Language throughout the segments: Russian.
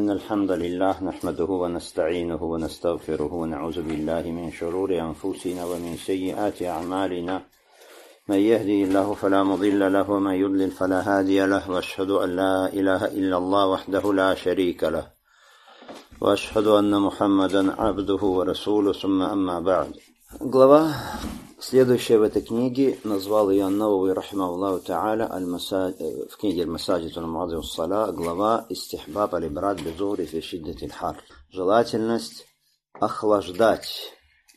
إن الحمد لله نحمده ونستعينه ونستغفره ونعوذ بالله من شرور أنفسنا ومن سيئات أعمالنا من يهدي الله فلا مضل له ومن يضلل فلا هادي له وأشهد أن لا إله إلا الله وحده لا شريك له وأشهد أن محمدا عبده ورسوله ثم أما بعد. Глава, следующая в этой книге, назвал ее Ан-Навави рахимахуллаху та'аля в книге Аль-Масаджид валь-Мавади ус-Сала, глава Истихбаб аль-Ибрад би-Зухри фи шиддати аль-Хар. Желательность охлаждать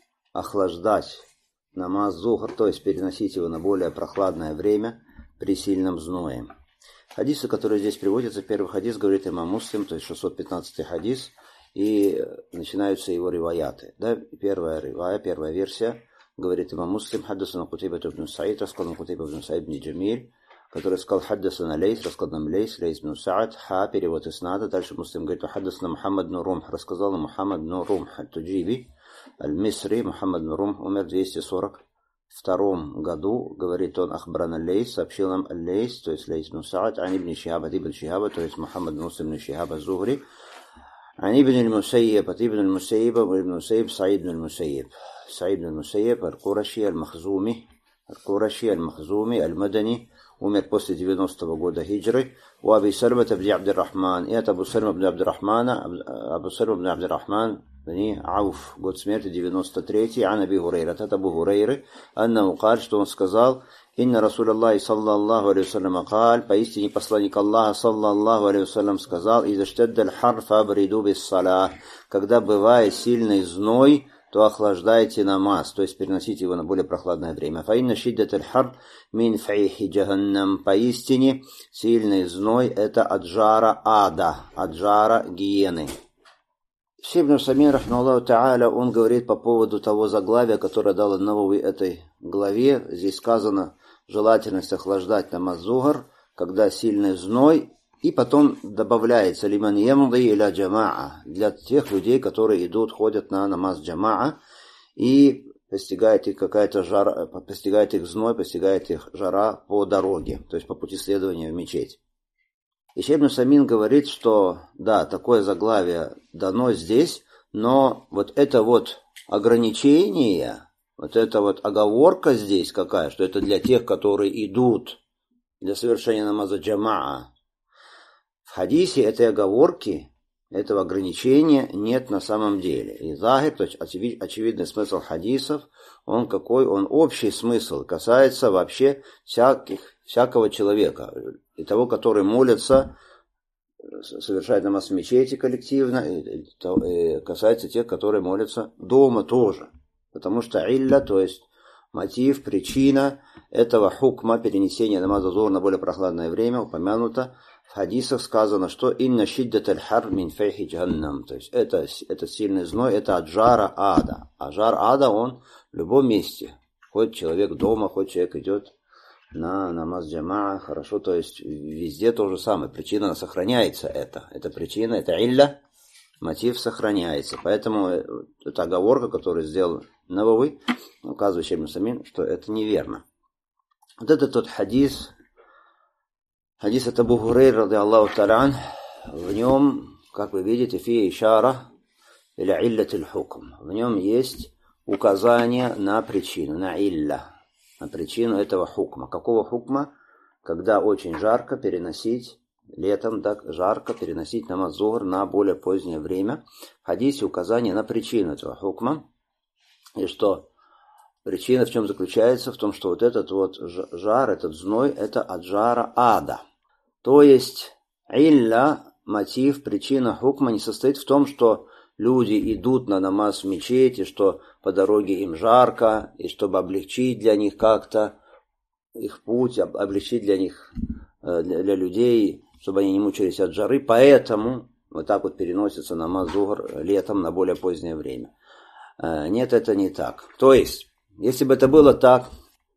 намаз Зухр, то есть переносить его на более прохладное время при сильном зное. Хадисы, которые здесь приводятся, первый хадис говорит имам Муслим, то есть 615 хадис, и начинаются его риваяты. Да? Первая версия говорит имам Муслим: хаддасана Кутайба ибн Саид, рассказал Кутайба ибн Саид ибн Джамиль, который сказал хаддасана Лейс, рассказал нам Лейс ибн Саад, перевод иснада. Дальше Муслим говорит: хаддасана Мухаммад ибн Румх, рассказал нам Мухаммад ибн Румх аль-Туджиби аль-Мисри. Мухаммад ибн Румх умер в 242 году. Говорит он: ахбрана Лейс, сообщил нам Лейс, то есть Лейс ибн Саад, ан ибн Шихаба ибн Шихаба, то есть Мухаммад ибн Муслим ибн Шихаба Зухри, عن ابن المسيب ابن المسيب وابن المسيب سعيد بن المسيب القرشي المخزومي المدني, умер после 90-го года хиджры. У Аби Сальма бн Абдуррахман, и это Абу Сальма бн Абдуррахман бн Ауф, год смерти 93-й. Ан Аби Хурейра, это Абу Хурейры, аннаху каль, что он сказал: инна Расулаллахи саллаллаху алейхи вассалям каль, поистине посланник Аллаха саллаллаху алейхи вассалям сказал: иза штаддаль хар фабриду бис-салах, когда бывает сильный зной, то охлаждайте намаз, то есть переносите его на более прохладное время. Фаинна шиддаталь хар мин файхи джаханнам, поистине сильный зной это от жара ада, от жара гиены. Шейх ибн Усаймин рахимахуллаху та'аля, он говорит по поводу того заглавия, которое дал Ан-Навави этой главе. Здесь сказано желательность охлаждать намаз Зухр, когда сильный зной, и потом добавляется лиман ямди иля джамаа, для тех людей, которые ходят на намаз джамаа, и постигает их какая-то жара, постигает их зной, постигает их жара по дороге, то есть по пути следования в мечеть. И Шейх ибн Усаймин говорит, что да, такое заглавие дано здесь, но вот это вот ограничение, вот эта вот оговорка здесь какая, что это для тех, которые идут для совершения намаза джамаа. В хадисе этой оговорки, этого ограничения нет на самом деле. И захир, то есть очевидный смысл хадисов, он какой? Он общий смысл, касается вообще всякого человека. И того, который молится, совершает намаз в мечети коллективно, и касается тех, которые молятся дома тоже. Потому что илля, то есть мотив, причина этого хукма, перенесения намаза зухр на более прохладное время, упомянуто. В хадисах сказано, что инна шиддаталь хар мин файхи джаханнам, то есть это сильный зной, это от жара ада. А жар ада он в любом месте. Хоть человек дома, хоть человек идет на намаз джамаа, хорошо, то есть везде то же самое. Причина сохраняется эта причина, это илля, мотив сохраняется. Поэтому эта оговорка, которую сделал Навави, указывает Шейх ибн Усаймин, что это неверно. Вот это тот хадис от Абу Хурейры радиаллаху та'аля ан, в нем, как вы видите, фи ишара иля иллятиль хукм. В нем есть указание на причину, на илля, на причину этого хукма. Какого хукма? Когда очень жарко переносить, летом так жарко переносить намаз зухр на более позднее время. В хадисе указание на причину этого хукма. И что причина в чем заключается? В том, что вот этот вот жар, этот зной, это от жара ада. То есть илля, мотив, причина хукма не состоит в том, что люди идут на намаз в мечети, что по дороге им жарко, и чтобы облегчить для них как-то их путь, облегчить для них, для людей, чтобы они не мучились от жары, поэтому вот так вот переносится намаз зухр летом на более позднее время. Нет, это не так. То есть, если бы это было так,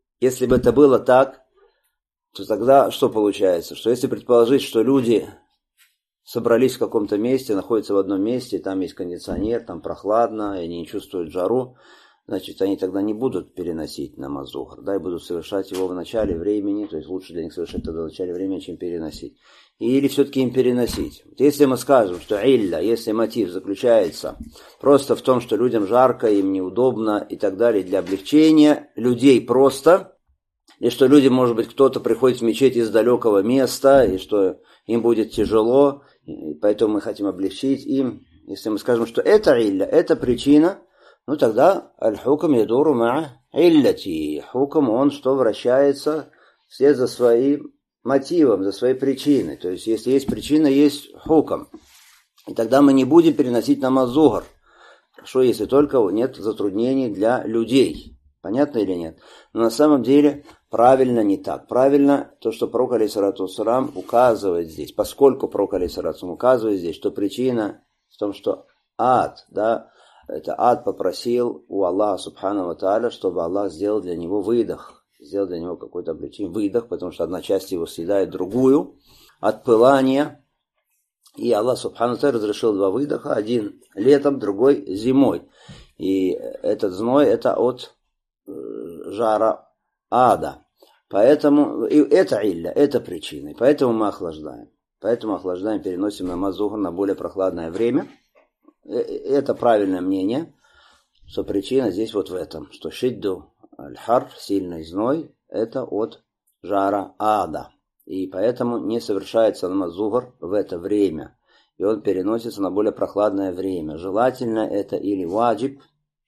то тогда что получается? Что если предположить, что люди собрались в каком-то месте, находятся в одном месте, там есть кондиционер, там прохладно, и они не чувствуют жару, значит, они тогда не будут переносить намаз зухр, да, и будут совершать его в начале времени, то есть лучше для них совершать тогда в начале времени, чем переносить. Или все-таки им переносить. Если мы скажем, что илля, если мотив заключается просто в том, что людям жарко, им неудобно и так далее, для облегчения людей просто, и что люди, может быть, кто-то приходит в мечеть из далекого места, и что им будет тяжело, и поэтому мы хотим облегчить им. Если мы скажем, что это илля, это причина, ну тогда аль-хукм ядуру ма илляти. Хукм, он что, вращается вслед за своим мотивом, за своей причиной. То есть, если есть причина, есть хукм. И тогда мы не будем переносить намаз зухр. Хорошо, если только нет затруднений для людей. Понятно или нет? Но на самом деле правильно не так. Правильно то, что пророк алейхиссалату вассалам указывает здесь. Поскольку пророк алейхиссалату вассалам указывает здесь, что причина в том, что ад, да, это ад попросил у Аллаха субхану ва тааля, чтобы Аллах сделал для него выдох. Сделал для него какое-то облегчение, выдох, потому что одна часть его съедает другую от пылания. И Аллах субхану ва тааля разрешил два выдоха, один летом, другой зимой. И этот зной это от жара ада. Поэтому и это илля, это причина. И поэтому мы охлаждаем. Переносим намаз зухр на более прохладное время. Это правильное мнение, что причина здесь вот в этом, что шидду аль-хар, сильный зной, это от жара ада. И поэтому не совершается намаз зухр в это время. И он переносится на более прохладное время. Желательно это или ваджиб.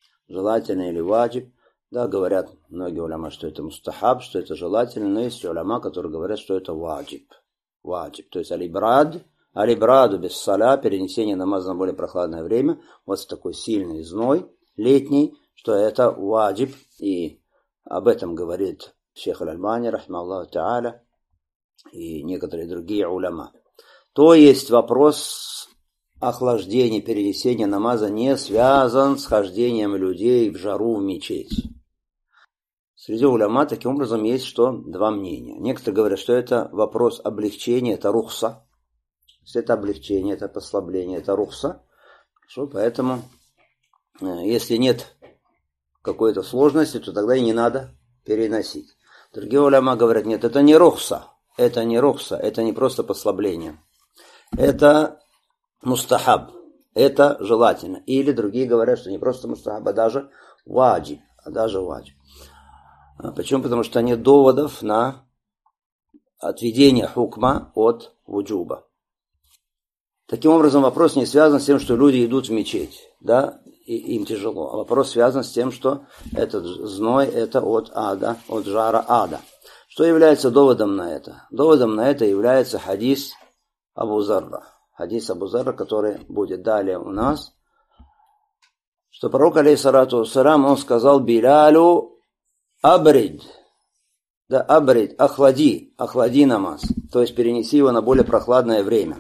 Да, говорят многие уляма, что это мустахаб, что это желательно, но есть уляма, которые говорят, что это ваджиб. То есть алибраду без саля, перенесение намаза на более прохладное время, вот такой сильный зной, летний, что это ваджиб, и об этом говорит шейх аль-Альбани, рахмаллаху та'аля, и некоторые другие уляма. То есть вопрос охлаждения, перенесения намаза не связан с хождением людей в жару в мечеть. Среди уляма таким образом есть что? Два мнения. Некоторые говорят, что это вопрос облегчения, это рухса. Это облегчение, это послабление, это рухса. Хорошо, поэтому, если нет какой-то сложности, то тогда и не надо переносить. Другие уляма говорят, нет, это не рухса, это не просто послабление. Это мустахаб, это желательно. Или другие говорят, что не просто мустахаб, а даже ваджиб. Почему? Потому что нет доводов на отведение хукма от вуджуба. Таким образом, вопрос не связан с тем, что люди идут в мечеть, да, и им тяжело. А вопрос связан с тем, что этот зной, это от ада, от жара ада. Что является доводом на это? Доводом на это является хадис Абу Зарра. Хадис Абу Зарра, который будет далее у нас, что пророк, алейхиссалату вассалам, он сказал Билялю, абрид, охлади намаз, то есть перенеси его на более прохладное время.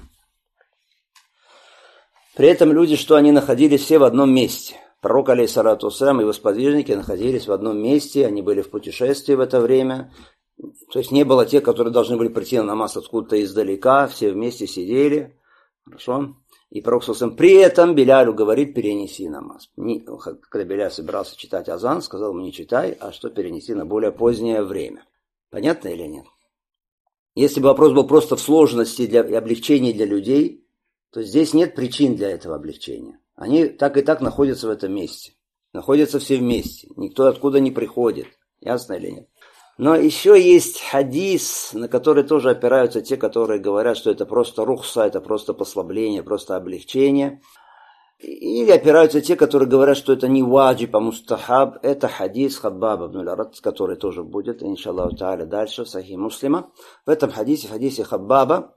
При этом люди, что они находились все в одном месте. Пророк, алейхиссалату вассалам, и его сподвижники находились в одном месте, они были в путешествии в это время. То есть не было тех, которые должны были прийти на намаз откуда-то издалека, все вместе сидели. Хорошо? И пророк при этом Билялю говорит, перенеси намаз. Когда Биляль собирался читать азан, сказал ему, не читай, а что перенеси на более позднее время. Понятно или нет? Если бы вопрос был просто в сложности и облегчении для людей, то здесь нет причин для этого облегчения. Они так и так находятся в этом месте. Находятся все вместе. Никто откуда не приходит. Ясно или нет? Но еще есть хадис, на который тоже опираются те, которые говорят, что это просто рухса, это просто послабление, просто облегчение. Или опираются те, которые говорят, что это не ваджиб, а мустахаб. Это хадис Хаббаба ибн аль-Арат, который тоже будет, иншаллаху тааля, дальше в Сахих Муслима. В этом хадисе Хаббаба,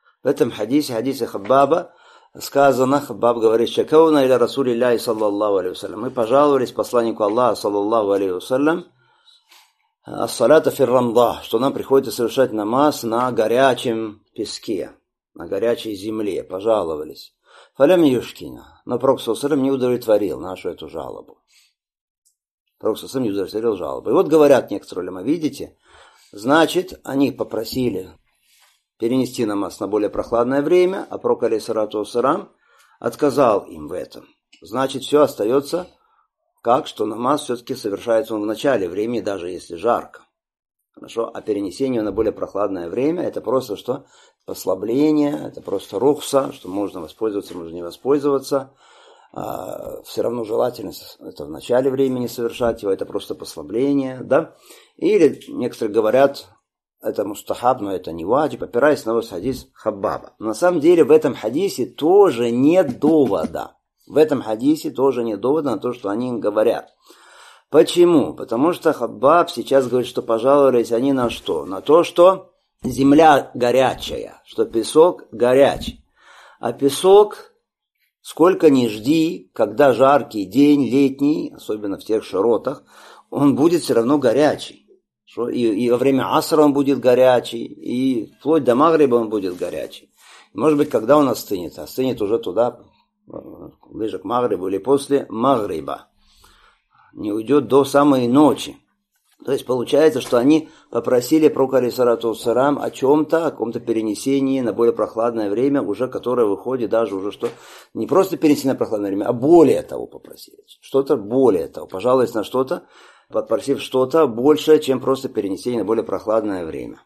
сказано, Хаббаб говорит, шакауна иля Расулиллахи саллаллаху алейхи вассалям. Мы пожаловались посланнику Аллаха саллаллаху алейхи вассалям, ас-салата фир рамда, что нам приходится совершать намаз на горячем песке, на горячей земле, пожаловались. Фалям юшкина. Но пророк саллаллаху не удовлетворил нашу эту жалобу. Пророк саллаллаху не удовлетворил жалобу. И вот говорят некоторые уляма, видите, значит, они попросили перенести намаз на более прохладное время, а пророк алейхиссалату вассалам отказал им в этом. Значит, все остается как, что намаз все-таки совершается он в начале времени, даже если жарко. Хорошо, а перенесение на более прохладное время, это просто что? Послабление, это просто рухса, что можно воспользоваться, можно не воспользоваться. Все равно желательно это в начале времени совершать его, это просто послабление, да? Или некоторые говорят, это мустахаб, но это не ваджиб, опираясь на хадис Хаббаба. На самом деле в этом хадисе тоже нет довода. В этом хадисе тоже нет довода на то, что они говорят. Почему? Потому что Хаббаб сейчас говорит, что пожаловались они на что? На то, что земля горячая, что песок горячий. А песок, сколько ни жди, когда жаркий день, летний, особенно в тех широтах, он будет все равно горячий. И во время асра он будет горячий, и вплоть до магриба он будет горячий. Может быть, когда он остынет? Остынет уже туда, ближе к магрибу или после магриба. Не уйдет до самой ночи. То есть получается, что они попросили пророка алейхиссалату вассалям о чем-то, о каком-то перенесении на более прохладное время, уже которое выходит даже уже что не просто перенести на прохладное время, а более того попросили. Что-то более того. Пожалуйста, на что-то, попросив что-то большее, чем просто перенесение на более прохладное время.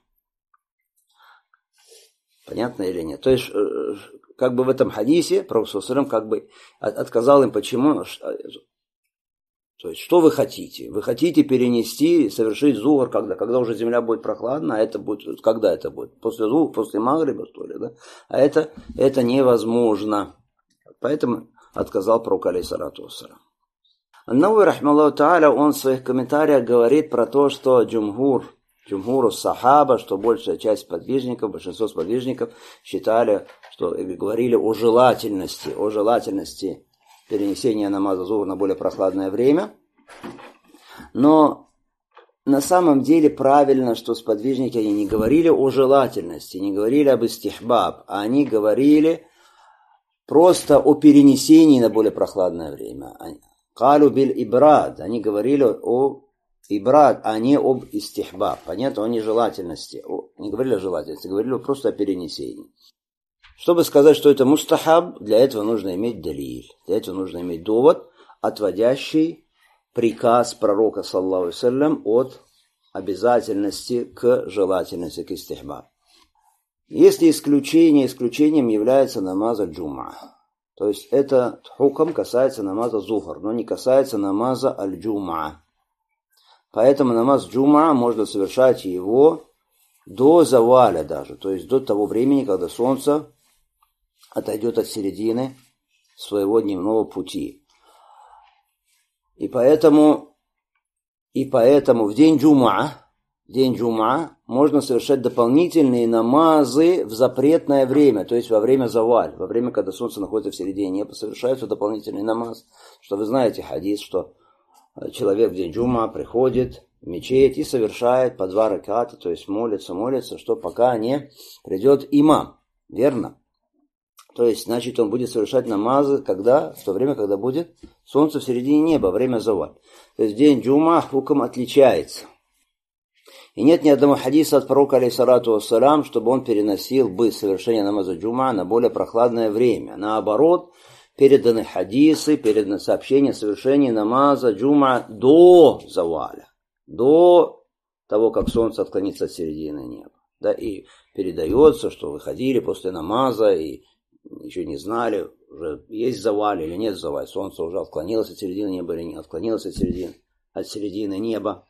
Понятно или нет? То есть, как бы в этом хадисе пророк ﷺ как бы отказал им, почему. То есть, что вы хотите? Вы хотите перенести, совершить зухр, когда уже земля будет прохладна, а это будет, когда это будет? После зухра, после магриба, что ли, да? А это невозможно. Поэтому отказал пророк алейхиссалату вассалям. Ан-Навави рахимахуллаху тааля, он в своих комментариях говорит про то, что джумхуру сахаба, что большая часть подвижников, большинство сподвижников считали, что говорили о желательности перенесение намаза зухр на более прохладное время. Но на самом деле правильно, что сподвижники они не говорили о желательности, не говорили об истихбаб, а они говорили просто о перенесении на более прохладное время. Калу биль ибрад, они говорили о ибрад, а не об истихбаб. Понятно, о нежелательности. Не говорили о желательности, говорили просто о перенесении. Чтобы сказать, что это мустахаб, для этого нужно иметь далиль. Для этого нужно иметь довод, отводящий приказ пророка, саллаллаху алейхи ва саллям, от обязательности к желательности, к истихбаб. Если исключением является намаз аль-джум'a. То есть этот хукм касается намаза зухр, но не касается намаза аль-джум'a. Поэтому намаз джум'a можно совершать его до заваля даже, то есть до того времени, когда солнце отойдет от середины своего дневного пути. И поэтому в день джум'a можно совершать дополнительные намазы в запретное время, то есть во время заваль, во время, когда солнце находится в середине неба, совершается дополнительный намаз. Что вы знаете хадис, что человек в день джум'a приходит в мечеть и совершает по 2 раката, то есть молится, что пока не придет имам. Верно? То есть, значит, он будет совершать намазы, в то время, когда будет солнце в середине неба, время заваль. То есть, день джум'a хукм отличается. И нет ни одного хадиса от пророка, алейхиссалату вассалям, чтобы он переносил бы совершение намаза джум'a на более прохладное время. Наоборот, переданы хадисы, переданы сообщения о совершении намаза джум'a до заваля, до того, как солнце отклонится от середины неба. Да, и передается, что выходили после намаза и еще не знали, уже есть заваль или нет заваль, солнце уже отклонилось от середины неба или не отклонилось от середины неба.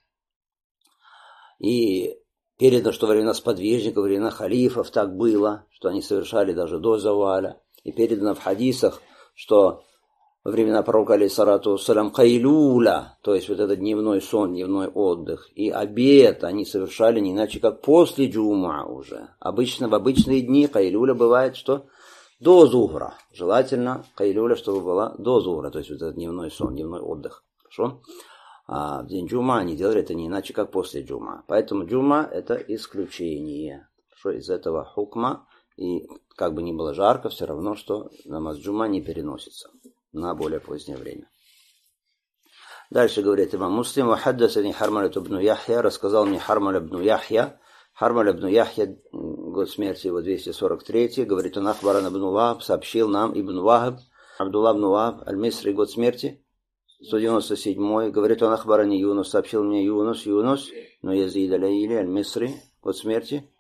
И передано, что во времена сподвижников, во времена халифов так было, что они совершали даже до заваля. И передано в хадисах, что во времена пророка, алейхиссалату вассалям, кайлуля, то есть вот этот дневной сон, дневной отдых, и обед они совершали не иначе, как после джум'a уже. Обычно в обычные дни кайлуля бывает, что до зухра. Желательно кайлуля, чтобы была до зухра, то есть вот этот дневной сон, дневной отдых. Хорошо? А в день джум'a они делали это не иначе, как после джум'a. Поэтому джум'a это исключение. Хорошо? Из этого хукма, и как бы ни было жарко, все равно, что намаз джум'a не переносится на более позднее время. Дальше говорит имам Муслим: «Вахаддасани Хармаль ибн Яхья», рассказал мне Хармаль ибн Яхья. Хармаль ибн Яхья, год смерти его 243, говорит он: «Ахбаран ибн Вахаб», сообщил нам ибн Вахаб, Абдулла ибн Вахаб, аль-Мисри, год смерти 197. Говорит он: Ахбарани Юнус, сообщил мне Юнус, но Язид аль-Айли, аль-Мисри, год смерти.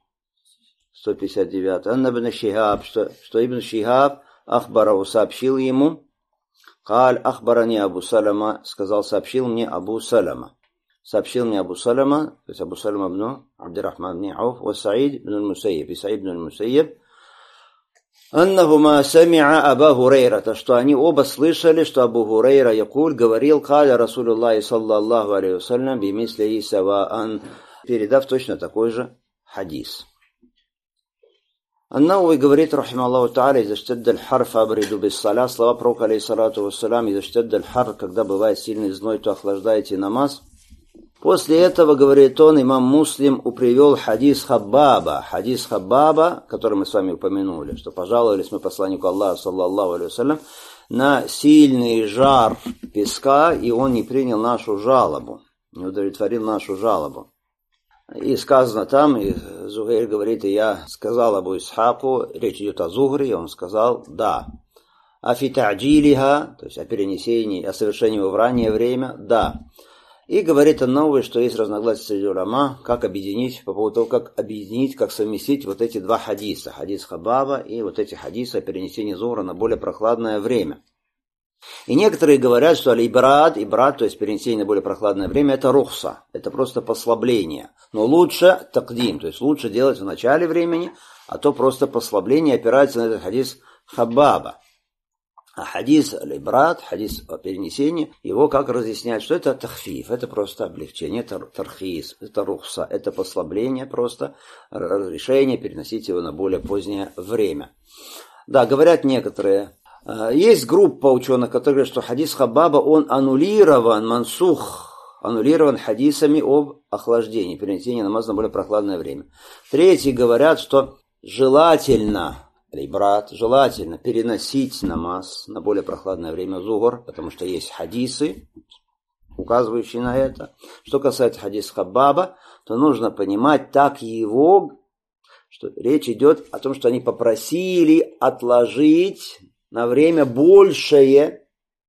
159. Анна ибн Шихаб, что ибн Шихаб Ахбарау сообщил ему. Каль Ахбарани Абу Салама, сказал, сообщил мне Абу Салама. Сообщил мне Абу Салама, то есть Абу Салама ибн Абдирахман ибн Ауф, ва Саид ибн аль-Мусайиб, и Саид ибн аль-Мусайиб, аннахума сами'a Аба Хурейра, то что они оба слышали, что Абу Хурейра якуль говорил, каля Расулуллахи саллаллаху алейхи вассалям бимислихи саваан, передав точно такой же хадис. Ан-Навави говорит, рахималлаху та'аля, изаштадда аль-хар фабриду бис-саля, слова пророка алейхиссалату вассалям, изаштадда аль-хар, когда бывает сильный зной, то охлаждайте намаз. После этого, говорит он, имам Муслим привел хадис Хаббаба, который мы с вами упомянули, что пожаловались мы посланнику Аллаха, саллаллаху алейхи вассалям, на сильный жар песка, и он не принял нашу жалобу, не удовлетворил нашу жалобу. И сказано там, и Зухайр говорит, и я сказал Абу Исхаку, речь идет о Зухре, и он сказал, да. А фи та'джилиха, то есть о перенесении, о совершении его в раннее время, да. И говорит Ан-Навави, что есть разногласия среди уляма, как объединить, по поводу того, как объединить, как совместить вот эти два хадиса, хадис Хабаба и вот эти хадисы о перенесении Зухра на более прохладное время. И некоторые говорят, что аль-ибрад, то есть перенесение на более прохладное время, это рухса, это просто послабление. Но лучше такдим, то есть лучше делать в начале времени, а то просто послабление опирается на этот хадис Хабаба. А хадис аль-ибрад, хадис о перенесении, его как разъясняют, что это тахфиф, это просто облегчение, это тархис, это рухса, это послабление, просто разрешение переносить его на более позднее время. Да, говорят некоторые. Есть группа ученых, которые говорят, что хадис Хабаба, он аннулирован, мансух, аннулирован хадисами об охлаждении, перенесении намаза на более прохладное время. Третьи говорят, что желательно переносить намаз на более прохладное время зухр, потому что есть хадисы, указывающие на это. Что касается хадиса Хабаба, то нужно понимать так его, что речь идет о том, что они попросили отложить на время большее,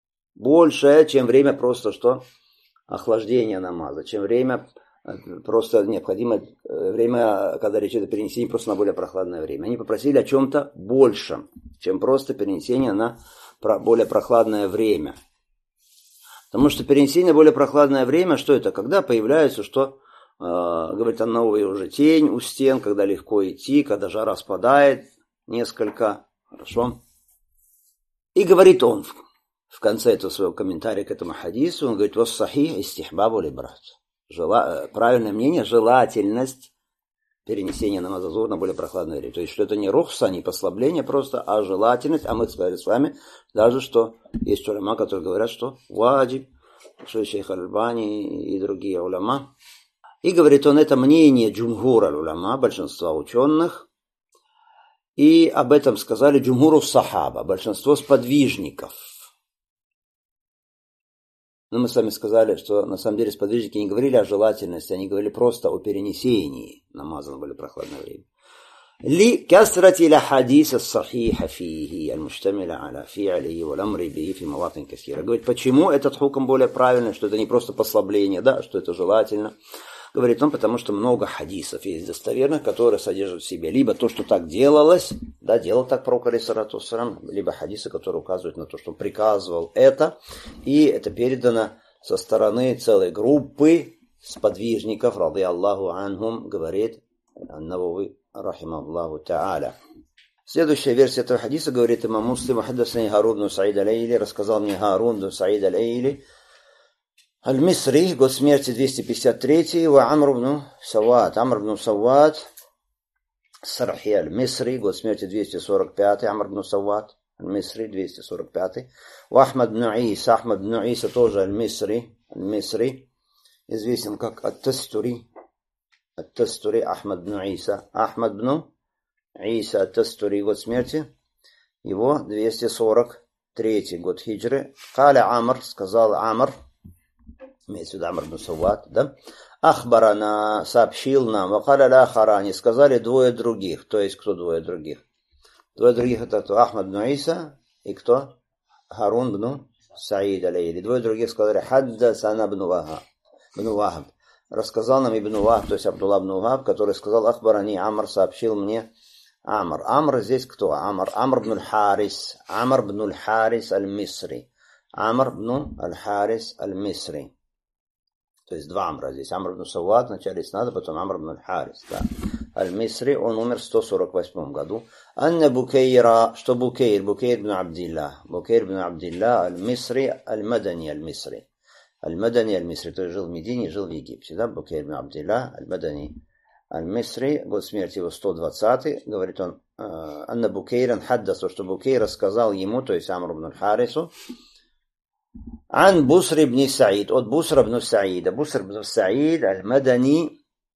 чем время просто что охлаждения намаза, чем время просто необходимо время, когда речь идет о перенесении просто на более прохладное время. Они попросили о чем-то большем, чем просто перенесение на более прохладное время. Потому что перенесение на более прохладное время, что это? Когда появляется, что, говорит Ан-Навави, уже тень у стен, когда легко идти, когда жара спадает несколько, хорошо. И говорит он в конце этого своего комментария к этому хадису, он говорит, «Вос сахих истихбабу либрат». Правильное мнение, желательность перенесения намаза зухр на более прохладное время. То есть, что это не рухса, не послабление просто, а желательность. А мы сказали с вами даже, что есть уляма, которые говорят, что ваджиб, что шейх Аль-Альбани и другие уляма. И говорит он, это мнение джумхур аль-уляма, большинства ученых. И об этом сказали джумхуру сахаба, большинство сподвижников. Но мы с вами сказали, что на самом деле сподвижники не говорили о желательности, они говорили просто о перенесении намаза на более прохладное время. Ли касрати ля хадиса сахиха фихи, аль-муштамиля аля фи'алихи вал-амри бихи фи маватин касира. Говорит, почему этот хукм более правильный, что это не просто послабление, да, что это желательно. Говорит он, потому что много хадисов есть достоверных, которые содержат в себе либо то, что так делалось, да, делал так пророк алейхиссалату вассалям, либо хадисы, которые указывают на то, что он приказывал это, и это передано со стороны целой группы сподвижников, рады Аллаху анхум, говорит Ан-Навави, рахимахуллаху та'аля. Следующая версия этого хадиса говорит имам Муслим, хаддасани Харун бн Саид аль-Айли, рассказал мне Харун бн Саид аль-Айли, Аль-Мисри, год смерти 253, ва Амр бн Саввад, Сархи Аль-Мисри, год смерти 245, Амр бн Саввад, Аль-Мисри, 245, ва Ахмад бн Иса, тоже Аль-Мисри, известен как Ат-Тастури, Ахмад бн Иса, Ат-Тастури, год смерти, его 243 год хиджры, Каля Амр, сказал Амр, имеется в виду Амр бн Саввад, да? Ахбарана, сообщил нам, вакаля ля харани, сказали двое других. То есть, кто двое других? Двое других это кто? Ахмад бн Иса и кто? Харун бн Саид алейли. Двое других сказали, хаддасана ибн Вахаб. Рассказал нам ибн Вахаб, то есть Абдулла ибн Вахаб, который сказал, ахбарани Амр, сообщил мне Амр. Амр здесь кто? Амр ибн аль-Харис. Амр ибн аль-Харис аль-Мисри. Амр ибн аль-Харис аль-Мисри. То есть два Амра здесь. Амр ибн Савад в начале снада, потом Амр ибн аль-Харис. Да. Аль-Мисри, он умер в 148 году. Анна Букейра, что Букейр? Букейр ибн Абдилла. Букейр ибн Абдилла аль-Мисри, аль-Мадани аль-Мисри. Аль-Мадани аль-Мисри, то есть жил в Медине, жил в Египте. Да? Букейр ибн Абдилла аль-Мадани аль-Мисри, год смерти его 120, говорит он, Анна Букейран хаддасу, что Букейр рассказал ему, то есть Амру ибн аль-Харису, Ан Буср ибн Саид, от Бусра ибн Саида. Буср ибн Саид аль-Мадани,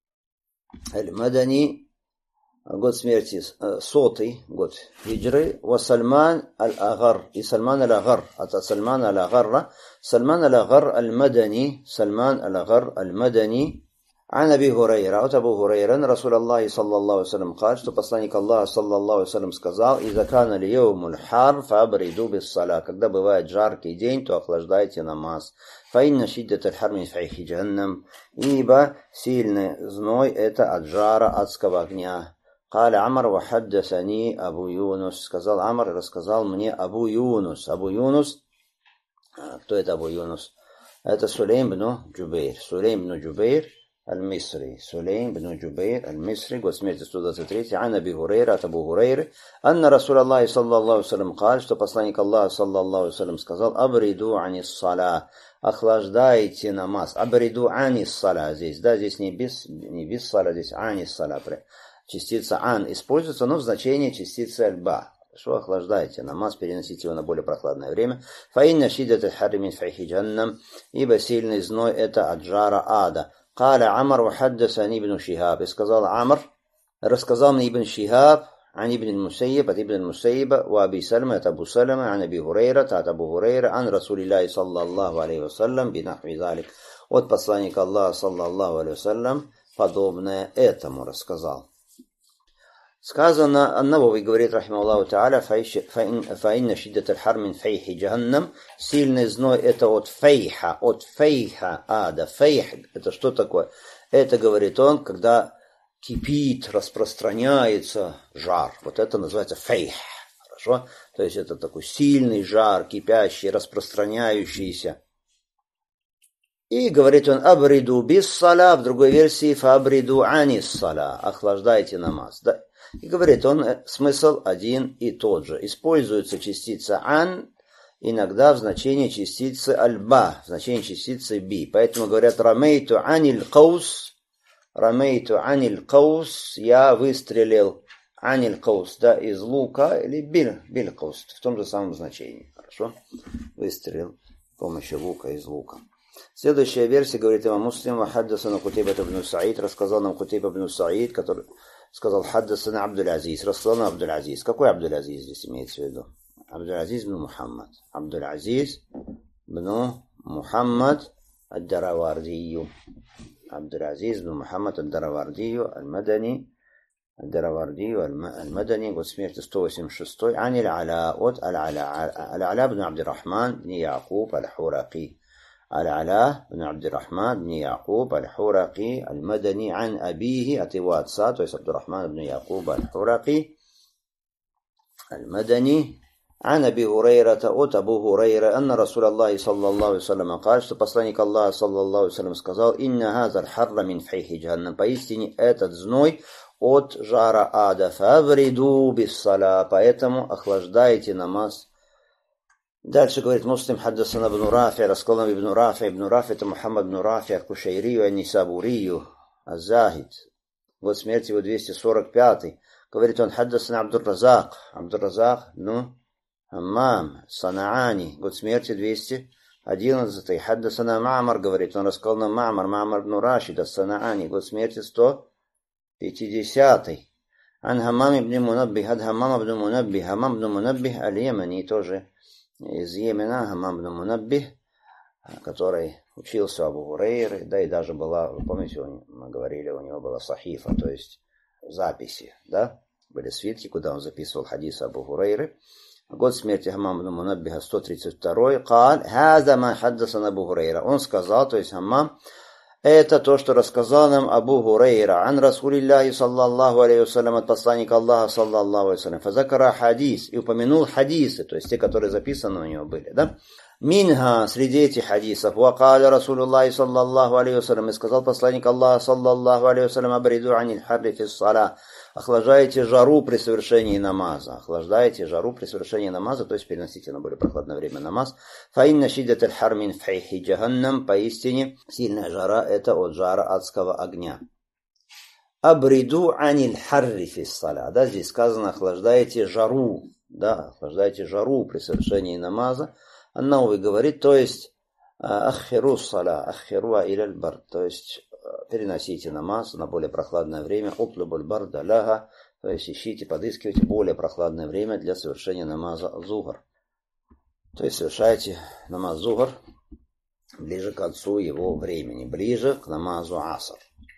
год смерти 100-й год хиджры, ва Сальман аль-Агар, и Сальман аль-Агар, от Сальмана аль-Агарра, Сальман аль-Агар аль-Мадани, Сальман аль-Агар аль-Мадани, عن أبي هريرة от Абу Хурайры, رسول الله صلى الله عليه وسلم قال, что посланник Аллаха صلى الله عليه وسلم сказал, إذا كان اليوم الحار فأبردوا بالصلاة, когда бывает жаркий день, то охлаждайте намаз, فإن شدة الحر من فيح جهنم, ибо сильный зной это от жара адского огня. قال عمر وحدثني أبو يونس, сказал Амар, рассказал мне Абу Юнус. Абу Юнус, кто это Абу Юнус? Это Сулейм ибн Джубейр. Сулейм ибн Джубейр المصري. سليم بن جبير المصري год смерти 123. عن أبي هريرة от Абу Хурайры أن رسول الله صلى الله عليه وسلم قال, что посланник Аллаха صلى الله عليه وسلم сказал, أبردوا عن الصلاة, охлаждайте намаз. أبردوا عن الصلاة здесь, да, здесь не без сала, здесь عن الصلاة. Частица ан используется, но в значении частицы альба. Что охлаждайте намаз, переносите его на более прохладное время. فإن شدة الحر من فيح جهنم, ибо сильный зной это от жара ада. قال عمر وحدثني ابن شهاب, и сказал Амр, рассказал мне Ибн Шихаб, عن ابن المسيب, от Ибн المسيب, وأبي سلمة, от Абу Салама, عن أبي هريرة, от Абу Хурайры, عن رسول الله صلى الله عليه وسلم بنحو ذلك, от посланника Аллаха صلى الله عليه وسلم, подобное этому рассказал. Сказано, Ан-Навави говорит, рахимахуллаху та'аля, фаинна шиддат аль-хар мин фейхи джаханнам, сильный зной это от фейха ада. Фейх, это что такое? Это, говорит он, когда кипит, распространяется жар. Вот это называется фейх. Хорошо? То есть это такой сильный жар, кипящий, распространяющийся. И говорит он, абриду бис сала, в другой версии, фабриду анис сала, охлаждайте намаз. Да? И говорит он, смысл один и тот же. Используется частица ан иногда в значении частицы альба, в значении частицы би. Поэтому говорят рамейту анил каус, я выстрелил анил каус, да, из лука, или биль каус, в том же самом значении. Хорошо? Выстрелил с помощью лука из лука. Следующая версия, говорит имам Муслим, хаддасана Кутейба ибн Саид, рассказал нам Кутейба ибн Саид, который сказал, хаддасана Абдуль-Азиз, рассказал нам Абдуль-Азиз. Какой Абдуль-Азиз здесь имеется в виду? Абдуль-Азиз ибн Мухаммад. Абдуль-Азиз ибн Мухаммад ад-Даравардию. Абдуль-Азиз ибн Мухаммад ад-Даравардию, аль-Мадани, аль-Мадани, год смерти 186. Ан аль-Аля, от аль-Аля ибн Абдуррахман ибн Якуб аль-Хурaqi. العلاء بن عبد الرحمن بن يعقوب الحرقي المدني عن أبيه от его отца, то есть عبد الرحمن بن يعقوب الحرقي المدني عن أبي هريرة от أبو هريرة أن رسول الله صلى الله عليه وسلم قال, что посланник Аллаха صلى الله عليه وسلم сказал, إن هذا الحر من فيح جهنم, поистине этот зной от жара ада, فأبردوا بالصلاة, поэтому охлаждайте намаз. Дальше говорит Муслим, хаддасана ибн Рафи, рассказал ибн Рафи. Ибн Рафи это Мухаммад ибн Рафи аль-Кушайрию, ан-Нисабурию, аз-Захид. Год смерти его 245. Говорит он, хаддасана Абдур-Разак, ну, Хаммам, Санаани, год смерти 211. Хаддасана Ма'мар, говорит он, рассказал нам Ма'мар ибн Рашид, ас-Санаани, год смерти 150. Ан Хаммам ибн Мунаббих, ад Хаммам ибн Мунаббих, аль-Ямани, тоже из Йемена, Хаммам ибн Мунаббих, который учился у Абу Хурайры, да и даже была, вы помните, мы говорили, у него была сахифа, то есть записи, да, были свитки, куда он записывал хадисы Абу Хурайры, год смерти Хаммам ибн Мунаббиха 132, قال هذا ما حدثنا أبو هريرة. Он сказал, то есть Хаммам, это то, что рассказал нам Абу Хурайра ан Расулиллахи саллаллаху алейхи вассалям, от посланника Аллаха саллаллаху алейхи вассалям. Фазакара хадис, и упомянул хадисы, то есть те, которые записаны у него были, да? Минха, среди этих хадисов, вакаля Расулуллахи саллаллаху алейхи вассалям, и сказал посланник Аллаха саллаллаху алейхи вассалям, абриду аниль харри фис саля, охлаждайте жару при совершении намаза. Охлаждайте жару при совершении намаза, то есть переносите на более прохладное время намаз. Фаинна шиддат аль-хар мин файхи джаханнам, поистине сильная жара это от жара адского огня. Абриду аниль харри фис саля. Да, здесь сказано охлаждайте жару. Да, охлаждайте жару при совершении намаза. Ан-Науви говорит, то есть аххиру саля, аххируа иляль бард, то есть переносите намаз на более прохладное время, утлубуль барда ляга, то есть ищите, подыскивайте более прохладное время для совершения намаза зухр. То есть совершайте намаз зухр ближе к концу его времени, ближе к намазу аср.